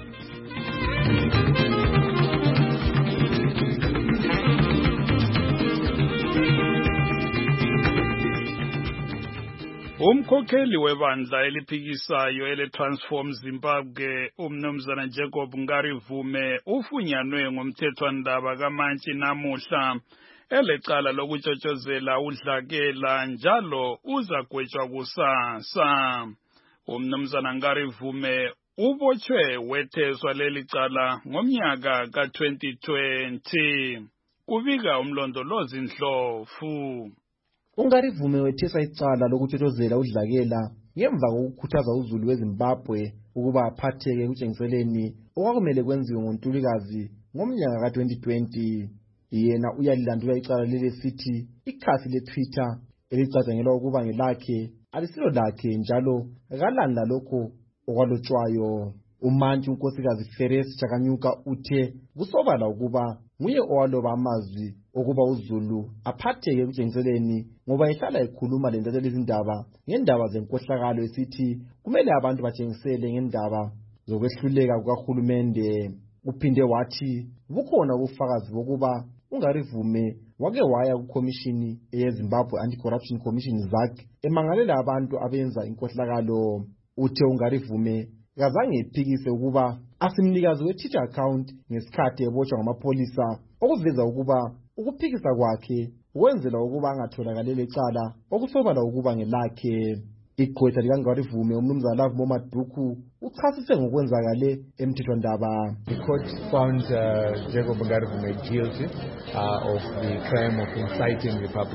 Umkhokheli webandla eliphikisayo eleTransform Zimbabwe umnumzana Jacob Ngaruvume ufunyanwe ngomthethwandaba kamantshi namuhla elecala lokutshotshozela udlakela njalo uzagwetshwa kusasa. Umnumzana Ngaruvume ubotshwe wetheswa lelicala ngomnyaka ka-2020. Kubika umlondolozi Ndlovu. Ngaruvume wethesa icala lokutshotshozela udlakela ngemva kokukhuthaza uzulu weZimbabwe ukuba aphatheke kutshengiseleni okwakumele kwenziwe ngoNtulikazi ngomnyaka ka-2020. Yena uyalilandula icala leli sithi ikhasi leTwitter elicatshangelwa ukuba ngelakhe alisilo lakhe njalo kalanda lokho okwalotshwayo. Umantshi unkosikazi Ferris Chakanyuka uthe kusobala ukuba nguye owaloba amazwi okuba uZulu aphatheke kutshengiseleni ngoba ehlala ekhuluma lentatheli izindaba ngendaba zenkohlakalo esithi kumele abantu batshengisele ngendaba zokwehluleka kukahulumende. Uphinde wathi bukhona ubufakazi bokuba uNgaruvume wake waya kukhomishini yeZimbabwe Anti-Corruption Commission ZAC emangalela abantu abenza inkohlakalo. Uthe uNgaruvume kazange ephikise ukuba asimnikazi we-Twitter account ngesikhathi ebotshwa ngamapolisa, okuveza ukuba ukuphikisa kwakhe wenzela ukuba angatholakali lecala okusobala ukuba ngelakhe. Igqwetha likaNgaruvume umnumzana Love Momaduku uchasise ngokwenzakale emthethwandaba. The court found Jacob Ngaruvume guilty of the crime of inciting the public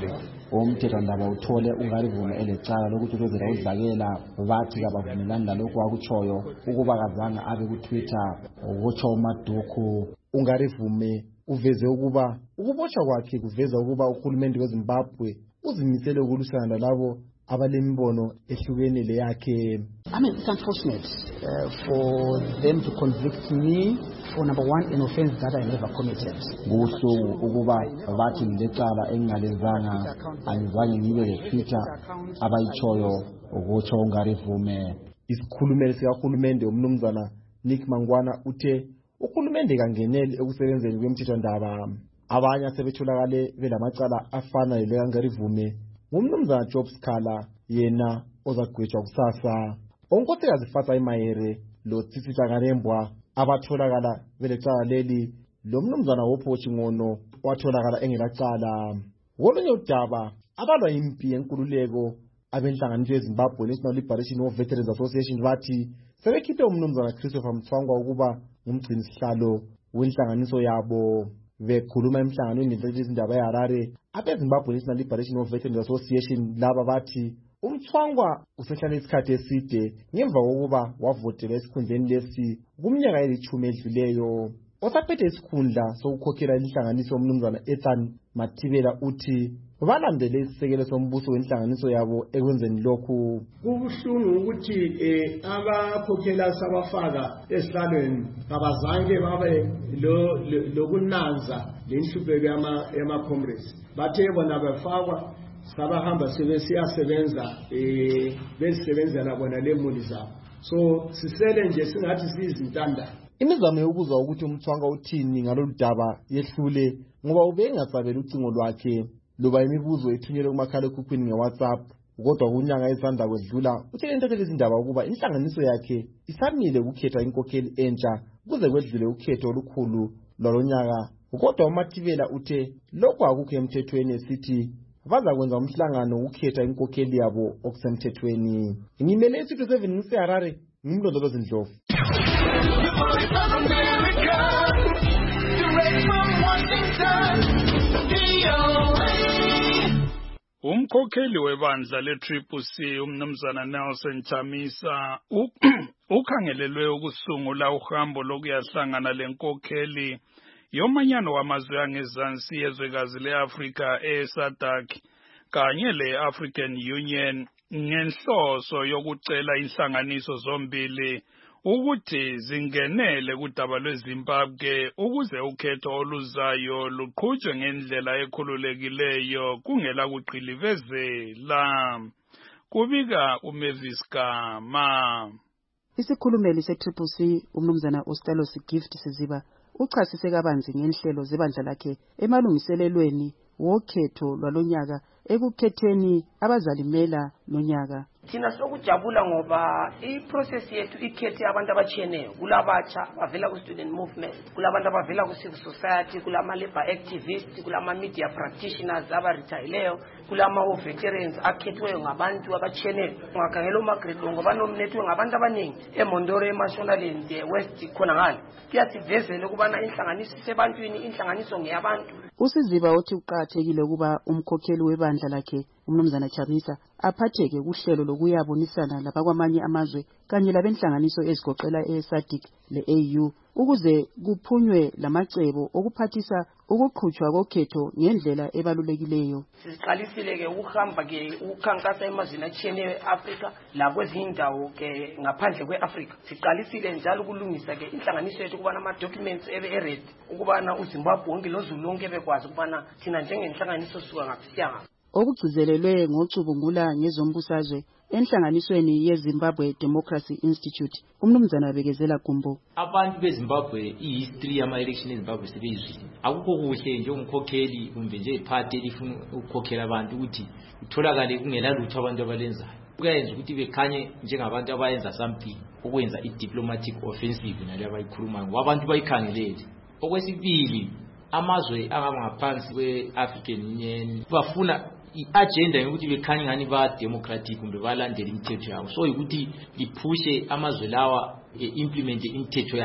umthethwandaba uthole uNgarivume elecala lokuthuthuzela udlakela bathi kabavumelani lalokhu wakutshoyo ukuba kazange abe kuTwitter ukutsho uMaduku. uNgarivume uveze ukuba ukubotshwa kwakhe kuveza ukuba uhulumende weZimbabwe uzimisele ukulwisana nalabo abalembono ehlukene leyakhe. I mean, it's unfortunate for them to convict me for number one, an offense that I never committed. Kubuhlungu ukuba bathi lecala engingalenzanga angizange ngibe leTwitter abayitshoyo ukutsho uNgarivume. Isikhulumeli sikahulumende umnumzana Nick Mangwana uthe uhulumende kangeneli ekusebenzeni kwemthethwandaba. Abanye asebetholakale belamacala afana lekaNgarivume ngumnumzana Job Skhala yena ozagwetshwa kusasa. Onkosikazi Fatsa Mayere lo Tsitsita Karembwa abatholakala belecala leli lo mnumzana woPochi Ngono watholakala engelacala. Ngolunye udaba abalwa impi yenkululeko abenhlanganiso yeZimbabwe National Liberation of Veterans Association bathi sebekhiphe umnumzana Christopher Mthwangwa ukuba ngumgcinisihlalo wenhlanganiso yabo. Bekhuluma emhlanganweni wezindaba eHarare abeZimbabwe National Liberation of Veterans Association laba bathi uMthwangwa usehlale isikhathi eside ngemva kokuba wavotela esikhundleni lesi kumnyaka eli10 edluleyo. Osaphethe isikhundla sokukhokhela inhlanganiso yomnumzana Ethan Mathibela uthi balandele isisekelo sombuso wenhlanganiso yabo ekwenzeni lokhu. Kubuhlungu ukuthi abakhokhela sabafaka esihlalweni abazange babe lokunanza lenhlupeko yama-comrades. Bathe bona befakwa sabahamba sebesiyasebenza bezisebenzela bona lemuli zabo. So sisele nje singathi sizintanda. Imizamo yokuzwa ukuthi uMthwangwa uthini ngalolu daba yehlule ngoba ubengasabela ucingo lwakhe loba imibuzo ethunyelwe kumakhalekhukhwini ngeWhatsApp. Kodwa kunyanga esanda kwedlula uthe intatheli izindaba ukuba inhlanganiso yakhe isamile ukukhetha inkokheli entsha kuze kwedlule ukhetho olukhulu lwalonyaka. Kodwa uMathibela uthe lokho akukho emthethweni esithi baza kwenza umhlangano ukukhetha inkokheli yabo okusemthethweni. Ngimele iStudio 7 ngiseHarare ngimlondolozi Ndlovu. Umkhokheli webandla le-CCC umnumzana Nelson Chamisa ukhangelelwe ukusungula uhambo lokuyahlangana lenkokheli yomanyano wamazwe angezansi yezwekazi le-Afrika e-SADC kanye le-African Union ngenhloso yokucela inhlanganiso zombili ukuthi zingenele kudaba lweZimbabwe ukuze ukhetho oluzayo luqhutshwe ngendlela ekhululekileyo kungela kuqilivezela. Kubika uMavis Gama. Isikhulumeli se-CCC umnumzana Ustelos Gift Siziba uchasise kabanzi ngenhlelo zebandla lakhe emalungiselelweni wokhetho lwalonyaka ekukhetheni abazalimela lonyaka. Thina sokujabula ngoba iprocess yethu ikhethe abantu abatshiyeneyo, kulabatsha bavela ku-student movement, kulabantu abavela ku-civil society, kulama-labor activists, kulama-media practitioners abarethayileyo, kulama-veterans akhethiweyo ngabantu abatshiyeneyo. Ungakhangela uMargaret Longo banomnethwe ngabantu abaningi eMondoro, eMashonaland, eWest khona ngale. Kuyasivezela ukubana inhlanganiso isebantwini, inhlanganiso ngeyabantu. Usiziba uthi uqakathekile ukuba umkhokheli webandla lakhe umnumzana Chamisa aphatheke kuhlelo lokuyabonisana labakwamanye amazwe kanye labenhlanganiso ezigoqela eSADC le-AU ukuze kuphunywe lamacebo okuphathisa ukuqhutshwa kokhetho ngendlela ebalulekileyo. Siqalisile ke ukuhamba ke ukukhankasa emazweni atshiyeneyo eAfrika lakwezinye indawo ke ngaphandle kweAfrika. Siqalisile njalo ukulungisa ke inhlanganiso yethu kubana ama-documents ebe-ready ukubana uZimbabwe wonke lozulu lonke bekwazi ukubana thina njengenhlanganiso suka ngaphisiyanga. Okucizelelwe ngocubungula ngezombusazwe enhlanganisweni yeZimbabwe Democracy Institute umnumzana Bekezela Gumbo. Abantu beZimbabwe ihistory yama-election eZimbabwe sebeyizwile. Akukho kuhle nje umkhokheli kumbe nje iphathi elifuna ukukhokhela abantu ukuthi utholakale kungela lutho abantu abalenzayo. Kuyayenza ukuthi bekhanye njengabantu abayenza something ukwenza i-diplomatic offensive nale abayikhulumayo ngoba abantu bayikhangelele. Okwesibili amazwe angaphansi kwe-African Union bafuna i-agenda yokuthi bekhanye ngani ba-democratic kumbe balandela imithetho yabo, so ukuthi liphushe amazwe lawa implement imithetho yabo.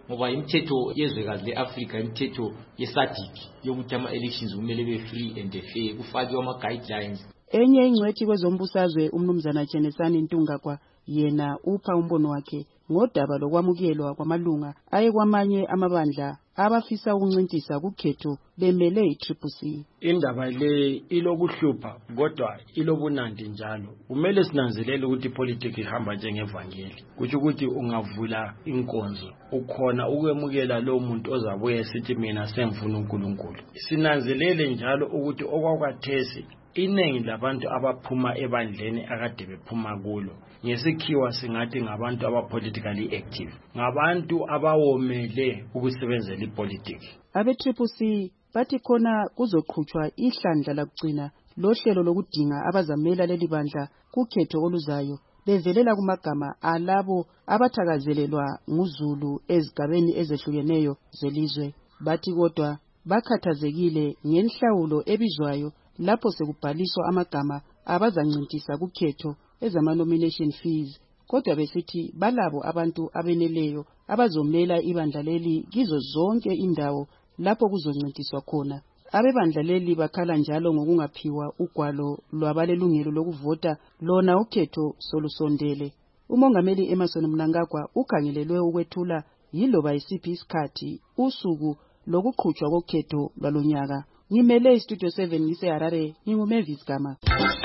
ngoba imithetho yezwekazi leAfrica imithetho yeSADC yokuthi ama-elections kumele be-free and fair kufakiwe ama-guidelines. Enye ingcwethi kwezombusazwe umnumzana Jenesani Ntungakwa yena upha umbono wakhe ngodaba lokwamukelwa kwamalunga ayekwamanye amabandla abafisa ukuncintisa kukhetho bemele iTCC. Indaba le ilokuhlupha kodwa ilobunandi njalo. Kumele sinanzelele ukuthi ipolitiki ihamba njengevangeli. Kuthi ukuthi ungavula inkonzo ukhona ukwemukela lo muntu ozabuye sithi mina semfuna uNkulunkulu. Sinanzelele njalo ukuthi okwakwathesi iningi labantu abaphuma ebandleni akade bephuma kulo ngesikhiwa singathi ngabantu abapolitically active, ngabantu abawomele ukusebenzela ipolitiki. Abe-CCC bathi khona kuzoqhutshwa ihlandla lakugcina lohlelo lokudinga abazamela leli bandla kukhetho oluzayo bevelela kumagama alabo abathakazelelwa nguZulu ezigabeni ezehlukeneyo zelizwe. Bathi kodwa bakhathazekile ngenhlawulo ebizwayo lapho sekubhaliswa amagama abazancintisa kukhetho ezama-nomination fees, kodwa besithi balabo abantu abeneleyo abazomela ibandla leli kizo zonke indawo lapho kuzoncintiswa khona. Abebandla leli bakhala njalo ngokungaphiwa ugwalo lwabalelungelo lokuvota lona ukhetho solusondele. Umongameli Emmerson Mnangagwa ukhangelelwe ukwethula yiloba isiphi isikhathi usuku lokuqhutshwa kokhetho lwalonyaka. Ngimele Studio 7 ngise Harare, nginguMavis Gama.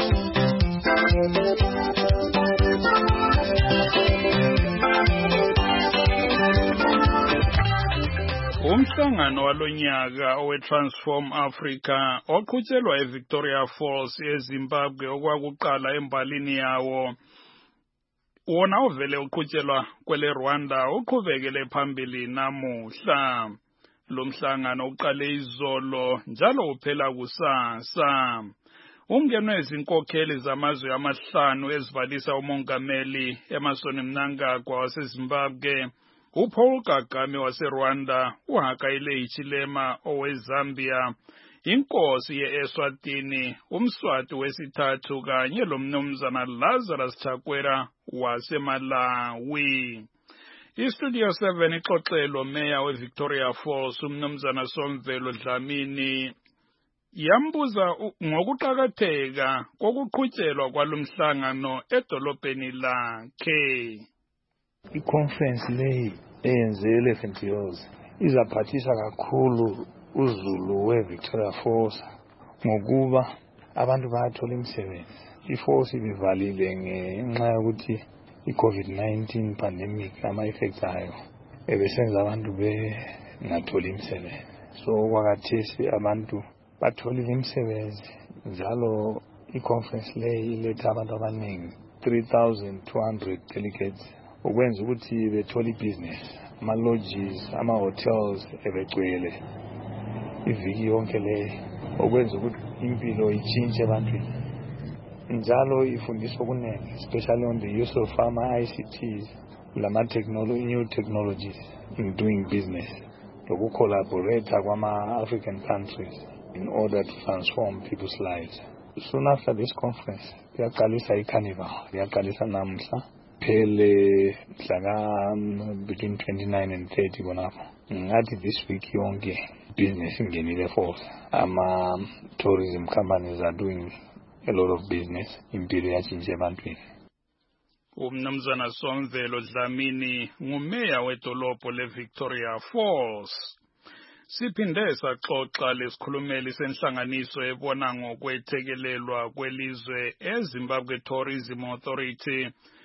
Umhlangano walonyaka owe-Transform Africa oqhutshelwa eVictoria Falls eZimbabwe okwakuqala embalini yawo wona ovele uqhutshelwa kwele Rwanda uqhubekele phambili namuhla. Lo mhlangano uqale izolo njalo uphela kusasa. Ungenwe izinkokheli zamazwe amahlanu ezivalisa umongameli Emmerson Mnangagwa waseZimbabwe, uPaul Kagame waseRwanda, uHakainde Hichilema oweZambia, inkosi ye-Eswatini, umSwati wesithathu kanye lomnumzana Lazarus Chakwera waseMalawi. iStudio 7 ixoxelo meya weVictoria Falls umnumzana Somvelo Dlamini yambuza ngokuqakatheka kokuqhutshelwa kwalomhlangano edolobheni lakhe. I-conference leyi eyenze 11 years izaphathisa kakhulu uZulu weVictoria Falls ngokuba abantu bayathola imisebenzi. I-force ibivalile ngenxa yokuthi i-COVID-19 pandemic ama-effects ayo ebesenza abantu bengatholi imisebenzi. So kwakathesi abantu bathola imisebenzi njalo i-conference leyi iletha abantu abaningi 3,200 delegates ukwenza ukuthi bethole ibhizinesi, ama-lodges, ama-hotels ebegcwele iviki yonke leyo ukwenza ukuthi impilo itshintshe ebantwini. Njalo ifundisa okuningi, especially on the use of ama-ICTs, new technologies in doing business, lokucollaborate kwama-African countries in order to transform people's lives. Soon after this conference, kuyaqalisa i-carnival, kuyaqalisa namhla, phele between 29 and 30 khonapho. Ngathi this week yonke business ingenile force. Tourism companies are doing a lot of business impilo yatshintshe ebantwini. Umnumzana Somvelo Dlamini ngumeya wedolobho leVictoria Falls. Siphinde saxoxa lesikhulumeli senhlanganiso ebona ngokwethekelelwa kwelizwe eZimbabwe Tourism Authority,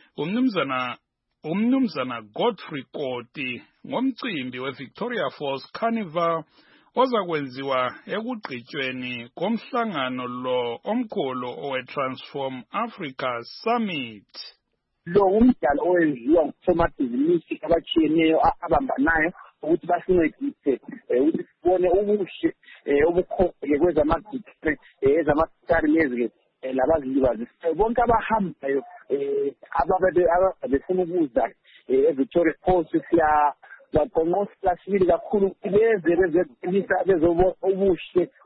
umnumzana Godfrey Koti ngomcimbi weVictoria Falls Carnival ozakwenziwa ekugqitshweni komhlangano lo omkhulu owe-Transform Africa Summit. Lo umdlalo owenziwa ngusomabhizinisi abatshiyeneyo abambanayo ukuthi basincedise ukuthi sibone ubuhle obukhona kwezamagcikri ezamakari lezi labazilibazisa bonke abahambayo ababefuna ukuza eVictoria Falls siyabaqonqosela sibili kakhulu beze bezobona ubuhle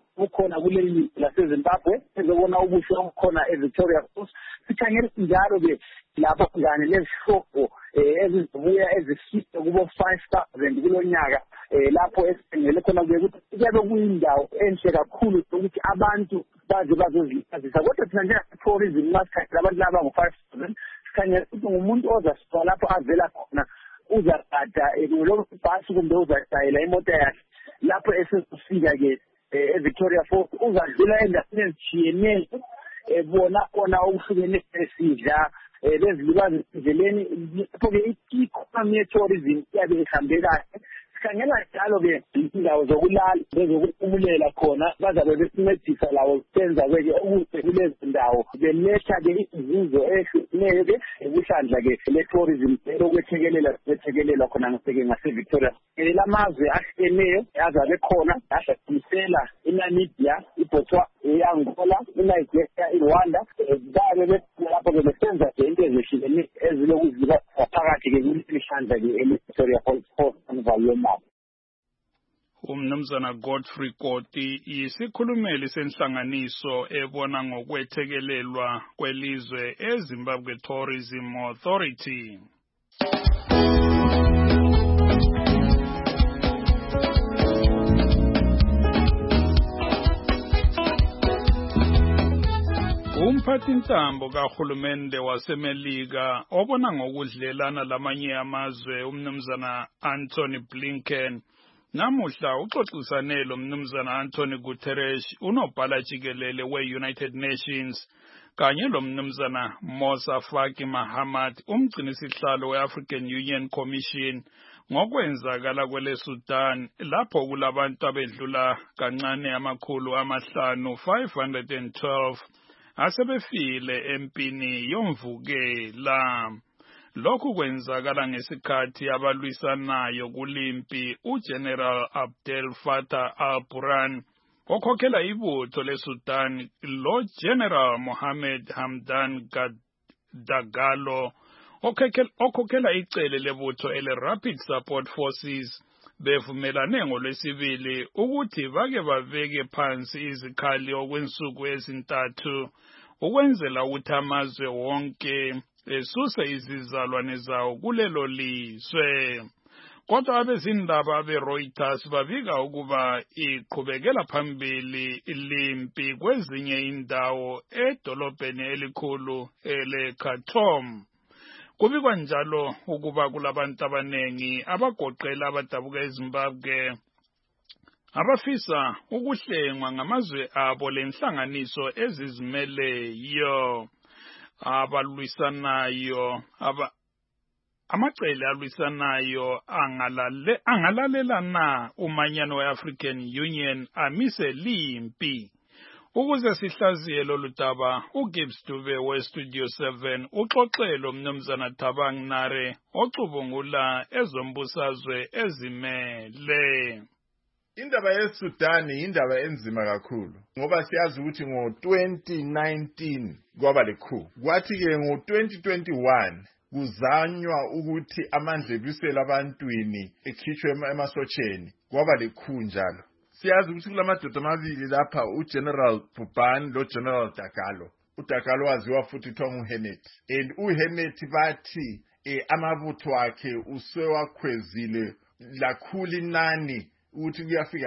bukhona kuleli laseZimbabwe ezobona ubuhle obukhona eVictoria Falls. Sikhangela njalo-ke lapho ngane lezihlobo ezizobuya ezifike kubo 5,000 kulo nyaka lapho esikhangele khona ukuthi kuyabe kuyindawo enhle kakhulu ukuthi abantu baze bazozilibazisa. Kodwa thina njenge-tourism masikhangela abantu laba ngo-5,000 sikhangela ukuthi ngumuntu ozasuka lapho avela khona uzagada lo bhasi kumbe uzadayela imoto yakhe lapho esizofika-ke eVictoria Falls uzadlula endaweni ezitshiyeneyo bona khona okuhlukene esidla bezilibaza endleleni lapho-ke i-economy ye-tourism iyabe ihambe kahle. Sikhangela njalo-ke indawo zokulala bezokuphumulela khona bazabe besincedisa lawo senza-ke okuhle kulezi ndawo beletha-ke izinzuzo ehlukeneyo-ke ukuhlandla-ke le-tourism lokwethekelelwa khona ngase-Victoria. Lamazwe ahlukeneyo azabe khona ahlanganisela iNamibia, iBotswana, i-Angola, iNigeria, iRwanda babe lapho-ke besenza-ke into ezehlukeneyo ezilokuzibasa phakathi-ke kulihlandla-ke ele-Victoria Falls Carnival. Umnumzana Godfrey Koti yisikhulumeli senhlanganiso ebona ngokwethekelelwa kwelizwe eZimbabwe Tourism Authority. Umphathintambo kahulumende waseMelika obona ngokudlelana lamanye amazwe umnumzana Anthony Blinken namuhla uxoxisane lo mnumzana Anthony Guterres unobhala jikelele we-United Nations kanye lo mnumzana Musa Faki Mahamat umgcinisihlalo we-African Union Commission ngokwenzakala kwele Sudan lapho kulabantu abedlula kancane amakhulu 512 asebefile empini yomvukela. Lokhu kwenzakala ngesikhathi abalwisanayo kulimpi uGeneral Abdel Fattah al-Burhan okhokhela ibutho leSudan lo General Mohammed Hamdan Dagalo okhokhela icele lebutho ele Rapid Support Forces bevumelane ngolwesibili ukuthi bake baveke phansi izikhali okwensuku ezintathu ukwenzela ukuthi amazwe wonke esuse izizalwane zawo kulelo lizwe. Kodwa abezindaba abe-Reuters babika ukuba iqhubekela phambili ilimpi kwezinye indawo edolobheni elikhulu ele-Khartoum. Kubikwa njalo ukuba kulabantu abanengi abagoqela abadabuka eZimbabwe abafisa ukuhlengwa ngamazwe abo lenhlanganiso ezizimeleyo abalwisanayo amacele alwisanayo angalalela na umanyano we-African Union amise limpi. Ukuze sihlaziye lolu daba uGibbs Dube we-Studio 7 uxoxelo mnumzana Thabang Nare ocubungula ezombusazwe ezimele. Indaba yeSudan indaba enzima kakhulu ngoba siyazi ukuthi ngo-2019 kwaba lekhu kwathi ke ngo-2021 kuzanywa ukuthi amandla ebisela abantwini ekhishwe emasotsheni kwaba lekhu njalo. Siyazi ukuthi kulamadoda amabili lapha uGeneral Bubhan lo General Dagalo. uDagalo waziwa futhi kuthiwa nguHennet and uHennet bathi amabutho akhe usewakhwezile lakhulu inani ukuthi kuyafika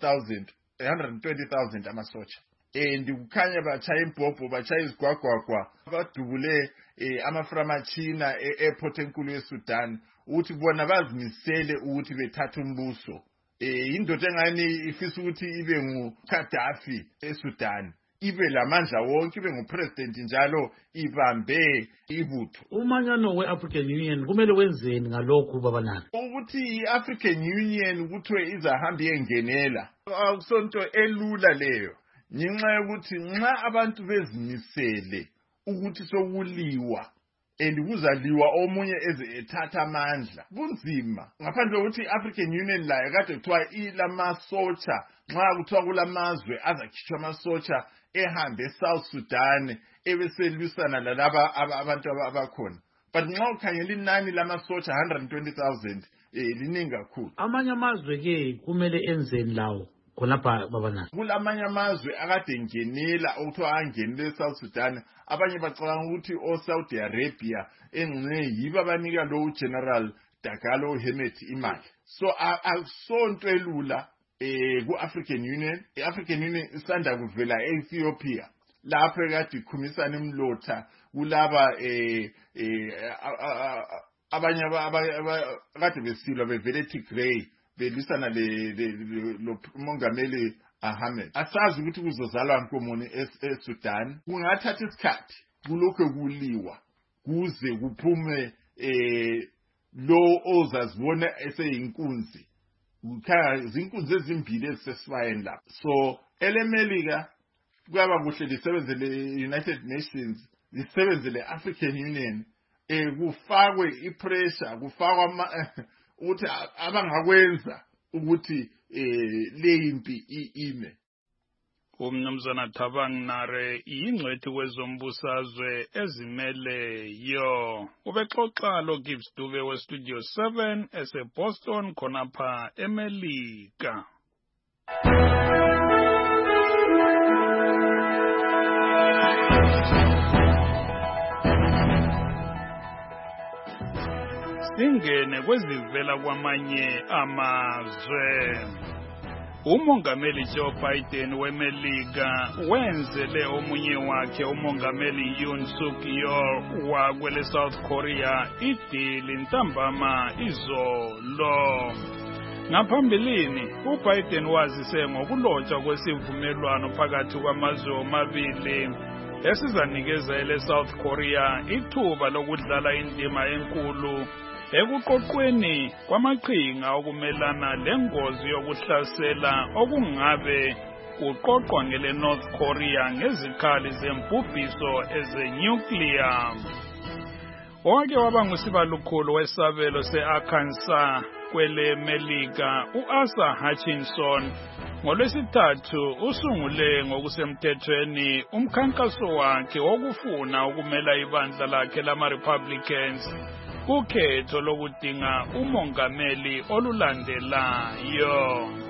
120,000 amasotsha and kukhanya bachaya imbhobho bachaya izigwagwagwa badubule amaframachina e-airport enkulu yeSudan ukuthi bona bazimisele ukuthi bethathe umbuso. Indoda engani ifisa ukuthi ibe nguGaddafi eSudan ibe lamandla wonke ibe ngupresident njalo ibambe ibutho. Umanyano we-African Union kumele wenzeni ngalokhu babanana? Ukuthi i-African Union kuthiwe izahamba yengenela akusonto elula leyo ngenxa yokuthi nxa abantu bezimisele ukuthi sokuliwa kuzaliwa omunye ethatha amandla kunzima ngaphandle ukuthi i-African Union layo kade kuthiwa ilamasotsha nxa kuthiwa kulamazwe azakhishwa amasotsha ehambe eSouth Sudan ebeselwisana lalaba abantu abakhona but nxa ukhangela inani lamasotsha 120,000 liningi kakhulu. Amanye amazwe ke kumele enzeni lawo khonapha babana kulamanye amazwe akade ngenela okuthiwa angenele eSouth Sudan abanye bacabanga ukuthi oSaudi Arabia engcine yiba banika lo General Dagalo Hemet imali so asonto elula ku-African Union i-African Union isanda kuvela e-Ethiopia lapho kade ikhumisana imlotha kulaba abanye kade besilwa bevele Tigray belisana lo mongameli Ahmed asazi ukuthi kuzozalwa nkomoni eSudan kungathatha isikhathi kulokho kuliwa kuze kuphume lo ozazibona eseyinkunzi zinkunzi ezimbili ezisesibayeni lapha so elemelika kwaba kuhle lisebenzele United Nations lisebenzele African Union kufakwe ipressure kufakwa ukuthi abangakwenza ukuthi lempi ime. Umnumzana Thabang Nare ingcwethi kwezombusazwe ezimeleyo ubexoxa lo Gibbs Dube we Studio 7 eseBoston khonapha eMelika. Singene kwezivela kwamanye amazwe. Umongameli Joe Biden weMelika wenzele omunye wakhe umongameli Yoon Suk Yeol wakwele South Korea idili ntambama izolo. Ngaphambilini uBiden wazise ngokulotshwa kwesivumelwano phakathi kwamazwe omabili esizanikeza ele South Korea ithuba lokudlala indima enkulu ekuqoqweni kwamaqhinga okumelana lengozi yokuhlasela okungabe kuqoqwa ngele North Korea ngezikhali zembubhiso ezenuclear. Owake waba ngusibalukhulu wesabelo se-Arkansas kwele Melika u-Asa Hutchinson ngoLwesithathu usungule ngokusemthethweni umkhankaso wakhe wokufuna ukumela ibandla lakhe lama-Republicans kukhetho lokudinga umongameli olulandelayo.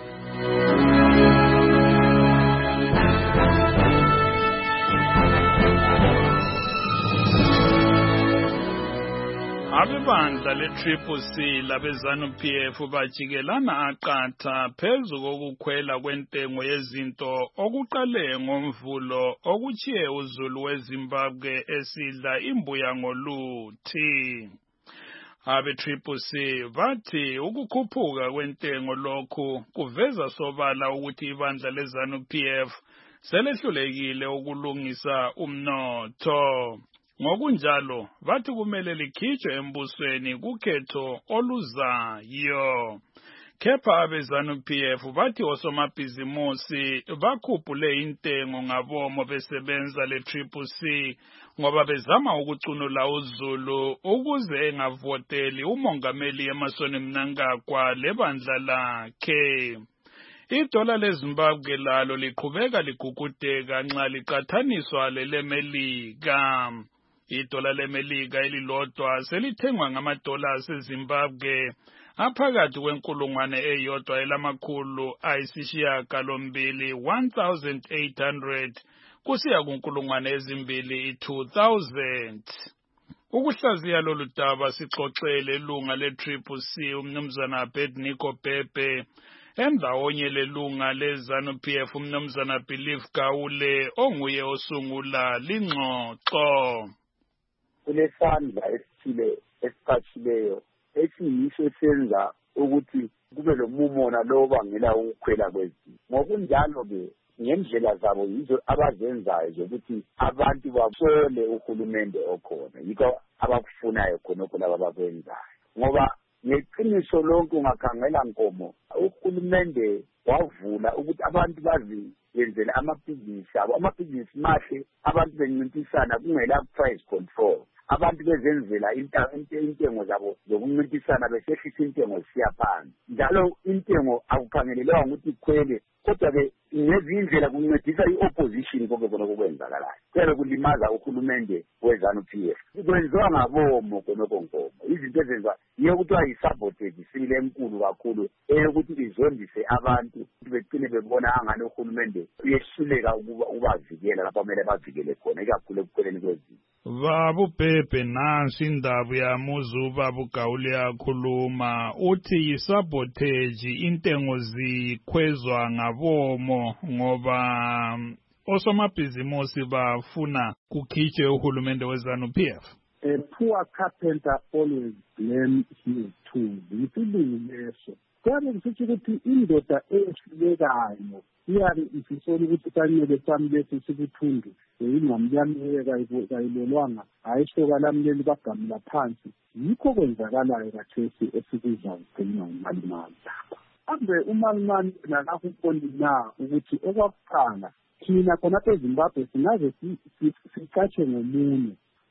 Abebandla le-CCC labe-ZANU-PF bajikelana aqatha phezu kokukhwela kwentengo yezinto okuqale ngoMvulo okuchiye uZulu weZimbabwe esidla imbuya ngoluthi. Abe-CCC bathi ukukhuphuka kwentengo lokhu kuveza sobala ukuthi ibandla le-ZANU-PF selehlulekile ukulungisa umnotho. Ngokunjalo bathi kumele likhitshwe embusweni kukhetho oluzayo. Kepha abe-ZANU-PF bathi osomabhizimusi bakhuphule intengo ngabomo besebenza le-CCC ngoba bezama ukucunula uZulu ukuze engavoteli umongameli Emmerson Mnangagwa lebandla lakhe. Idola leZimbabwe lalo liqhubeka ligugudeka nxa liqathaniswa leleMelika. Idola leMelika elilodwa selithengwa ngamadola aseZimbabwe aphakathi kwenkulungwane eyodwa elamakhulu ayisishiyagalombili 1,800 kusiya kunkulungwane ezimbili 2,000. Ukuhlaziya lolu daba sixoxele ilunga le-CCC umnumzana Abednego Bhebhe endawonye lelunga le-ZANU-PF umnumzana Belief Gawule onguye osungula lingxoxo. Kulesandla esithile esicatshileyo esiyiso senza ukuthi kube lomumona lo obangela ukukhwela kwezinto. Ngokunjalo-ke ngendlela zabo yizo abazenzayo zokuthi abantu basole uhulumende okhona yikho abakufunayo khonokho laba abakwenzayo ngoba ngeqiniso lonke ungakhangela nkomo uhulumende wavula ukuthi abantu baziyenzele amabhizinisi abo amabhizinisi mahle abantu bencintisana kungela price control abantu bezenzela intengo zabo zokuncintisana besehlisa intengo zisiya phansi njalo intengo akukhangelelwa ukuthi ikhwele kodwa-ke ngezindlela kuncedisa i-opposition konke khona kokwenzakalayo kuyabe kulimaza uhulumende we-ZANU-PF kwenziwa ngabomo khonokho nkomo izinto ezenziwa yiyo kuthiwa yi-sabotage isibile enkulu kakhulu eyokuthi izondise abantu ukuthi begcine bebona angani uhulumende uyehluleka ukubavikela lapho kumele bavikele khona ikakhulu ekukhweleni kwezinto. Baba uBhebhe nansi indaba yamuza ubaba uGawule yakhuluma uthi yisabotage intengo zikhwezwa ngabomo ngoba osomabhizimusi bafuna kukhitshwe uhulumende we-ZANU-PF. A poor carpenter always blames his tools. Isilungu leso. Kuyabe kusitsho ukuthi indoda ehlulekayo iyabe isisola ukuthi fanele sami lesi sikuthundu ingamyameka kayilolwanga ayishoka lami leli bagamula phansi yikho kwenzakalayo kathesi esikuza ukugcina umalimani lapha ambe umalimani nalapho uqondi na ukuthi okwakuqala thina khonapha eZimbabwe singaze sicatshe ngomunye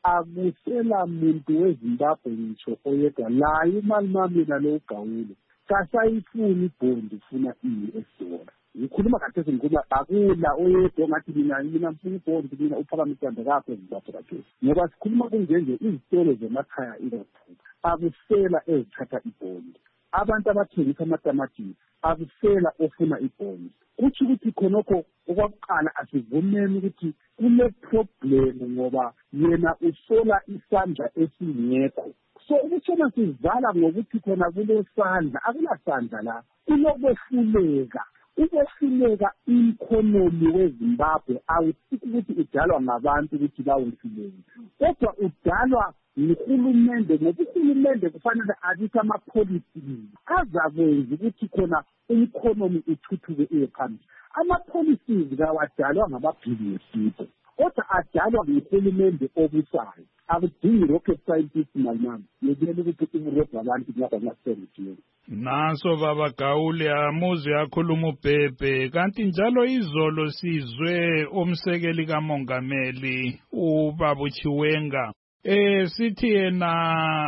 akusela muntu weZimbabwe ngisho oyedwa laye umalimami nalo uGawule kasayifuni ibhondi ufuna i-US dollar ngikhuluma kathesi ngikhuluma akula oyedwa ngathi mina mfuna ibhondi mina uphakamisa ndakapho eZimbabwe kathesi ngoba sikhuluma kunjenje izitolo zemakhaya ikakhulu akusela ezithatha ibhondi abantu abathengisa amatamatisi akusela ofuna ibhondi kuthi ukuthi khonokho okwakuqala asivumeni ukuthi kune-problem ngoba yena usola isandla esingekho so ukuthona sivala ngokuthi khona kulesandla akulasandla la kulokwehluleka ukwehluleka i-economy weZimbabwe awusithi ukuthi udalwa ngabantu ukuthi bawehluleke kodwa udalwa nguhulumende ngoba uhulumende kufanele abike ama-policies azakwenza ukuthi khona i-economy ithuthuke iye phambili ama-policies kawadalwa ngababhizinisi kodwa adalwa nguhulumende obusayo akudingi rocket scientist malimami yekela ukuthi uburobha abantu ngapha ngasengithi naso baba Gawule amuzi yakhuluma uBhebhe kanti njalo izolo sizwe umsekeli kamongameli ubaba Chiwenga sithi yena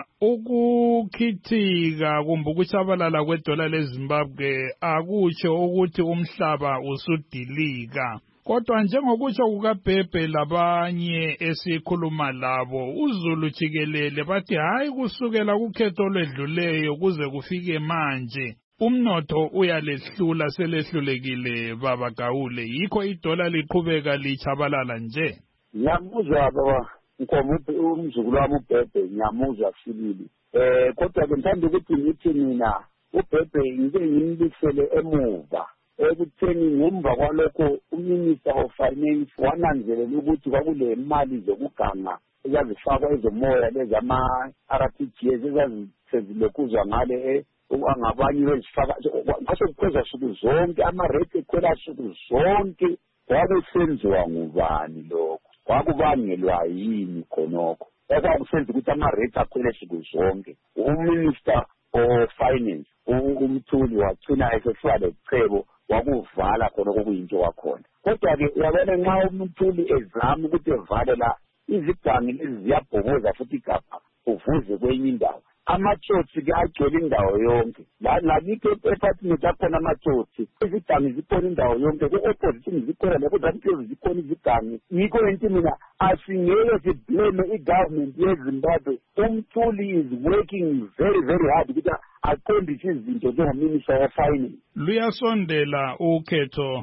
ukukhithika kumbe ukutshabalala kwedola leZimbabwe akutsho ukuthi umhlaba usudilika kodwa njengokutsho kukaBhebhe labanye esikhuluma labo uZulu jikelele bathi hayi kusukela kukhetho olwedluleyo kuze kufike manje umnotho uyalehlula selehlulekile baba Gawule yikho idola liqhubeka lichabalala nje. Ngiyamuzwa baba umzukulu wami uBhebhe ngiyamuzwa sibili kodwa ngithanda ukuthi ngithi mina uBhebhe ngike ngimlisele emuva ekutheni ngemva kwalokho uMinister of Finance wananzelela ukuthi kwakule mali zokuganga ezazifakwa ezomoya lezama-RTGS ezazisezilokuzwa ngale angabanye bezifaka ngase kukhweza suku zonke ama-rate ekhwela suku zonke kwabe senziwa ngubani lokho kwakubangelwa yini khonokho ekwakusenza ukuthi ama-rate akhwele suku zonke uMinister of Finance umthuli wagcina esesiwa lechebo wakuvala khona okuyinto wakhona kodwa-ke uyabona nxa umthuli ezama ukuthi evale la izigangi lezi ziyabhoboza futhi igabha uvuze kwenye indawo amatsotsi-ke agcwele indawo yonke lakithi ephathini akhona amatsotsi izigangi zikhona indawo yonke ku-opposition zikhona naku-ZANU-PF zikhona izigangi yikho enti mina asingeke siblame i-government yeZimbabwe umthuli is working very very hard ukuthi aqondise izinto njengominister we-finance. Luyasondela ukhetho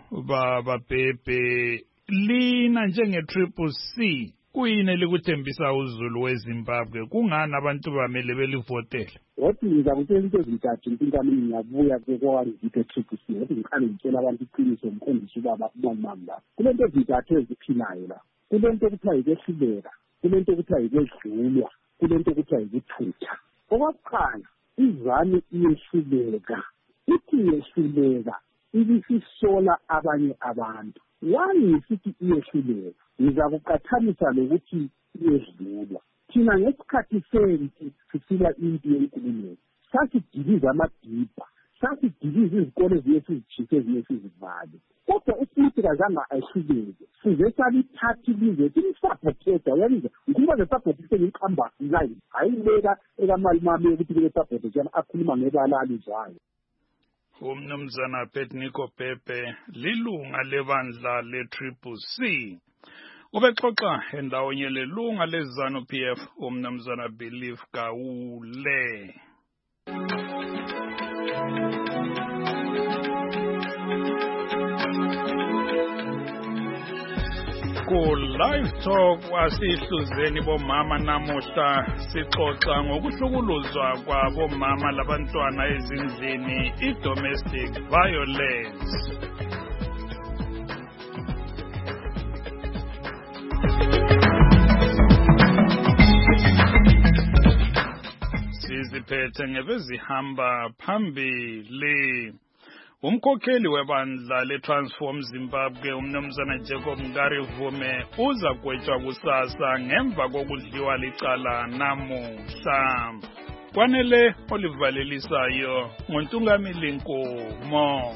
baBhebhe lina njenge-CCC kuyini elikuthembisa uZulu weZimbabwe kungani abantu bamele belivotele? Wathi ngizakutshela into ezintathu inkampani ngiyabuya kwawangiphe CCC wathi ngiqale ngitshela abantu iqiniso ngiqondise ubaba uMamam la kulento ezintathu eziphilayo la kulento ekuthiwa yikwehluleka kulento ekuthiwa yikwedlulwa kulento ekuthiwa yikuthutha okwaqala izane iyehluleka ithi yehluleka ibisisola abanye abantu wayisithi iyehluleka ngizakuqathanisa lokuthi iyedlulwa thina ngesikhathi sempi sisila impi yenkululeko sasidiliza amadibha sasidiliza izikole ziye sizitshise ziye sizivale kodwa uSmith kazange ahluleke size salithatha ilizwe simsaphetheda uyaniza ngikhuluma ngesabhothi sengiqhamba line ayibeka ekamali mami ukuthi kule sabhothi njalo akhuluma ngebala alizwayo. Umnumzana Petniko Pepe lilunga lebandla le-Triple C. Ubexoxa endawonye lelunga le-ZANU-PF umnumzana Belief Gawule. Ku-Live Talk wasihluzeni bomama namuhla sixoxa ngokuhlukuluzwa kwabomama labantwana ezindlini i-domestic violence. Siziphethe ngebezihamba phambili. Umkhokheli webandla le-Transform Zimbabwe umnumzana Jacob Ngarivume uza kwetshwa kusasa ngemva kokudliwa licala namuhla. Kwanele olivalelisayo ngoNtungamili Nkomo.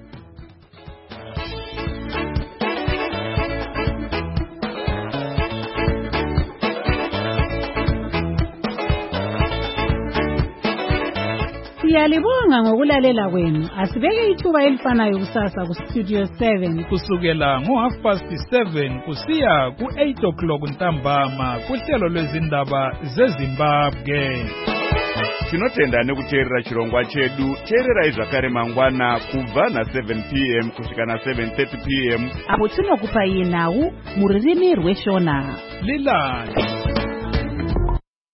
Siyalibonga ngokulalela kwenu. Asibeke ithuba elifanayo kusasa ku Studio 7 kusukela ngo7:30 kusiya ku8:00 ntambama kuhlelo lwezindaba zeZimbabwe. Tinotenda nekuteerera chirongwa chedu. Teerera zvakare mangwana kubva na7 p.m. kusvika na7:30 p.m. apo tinokupa iye nhau muririmi rweshona. Lilani.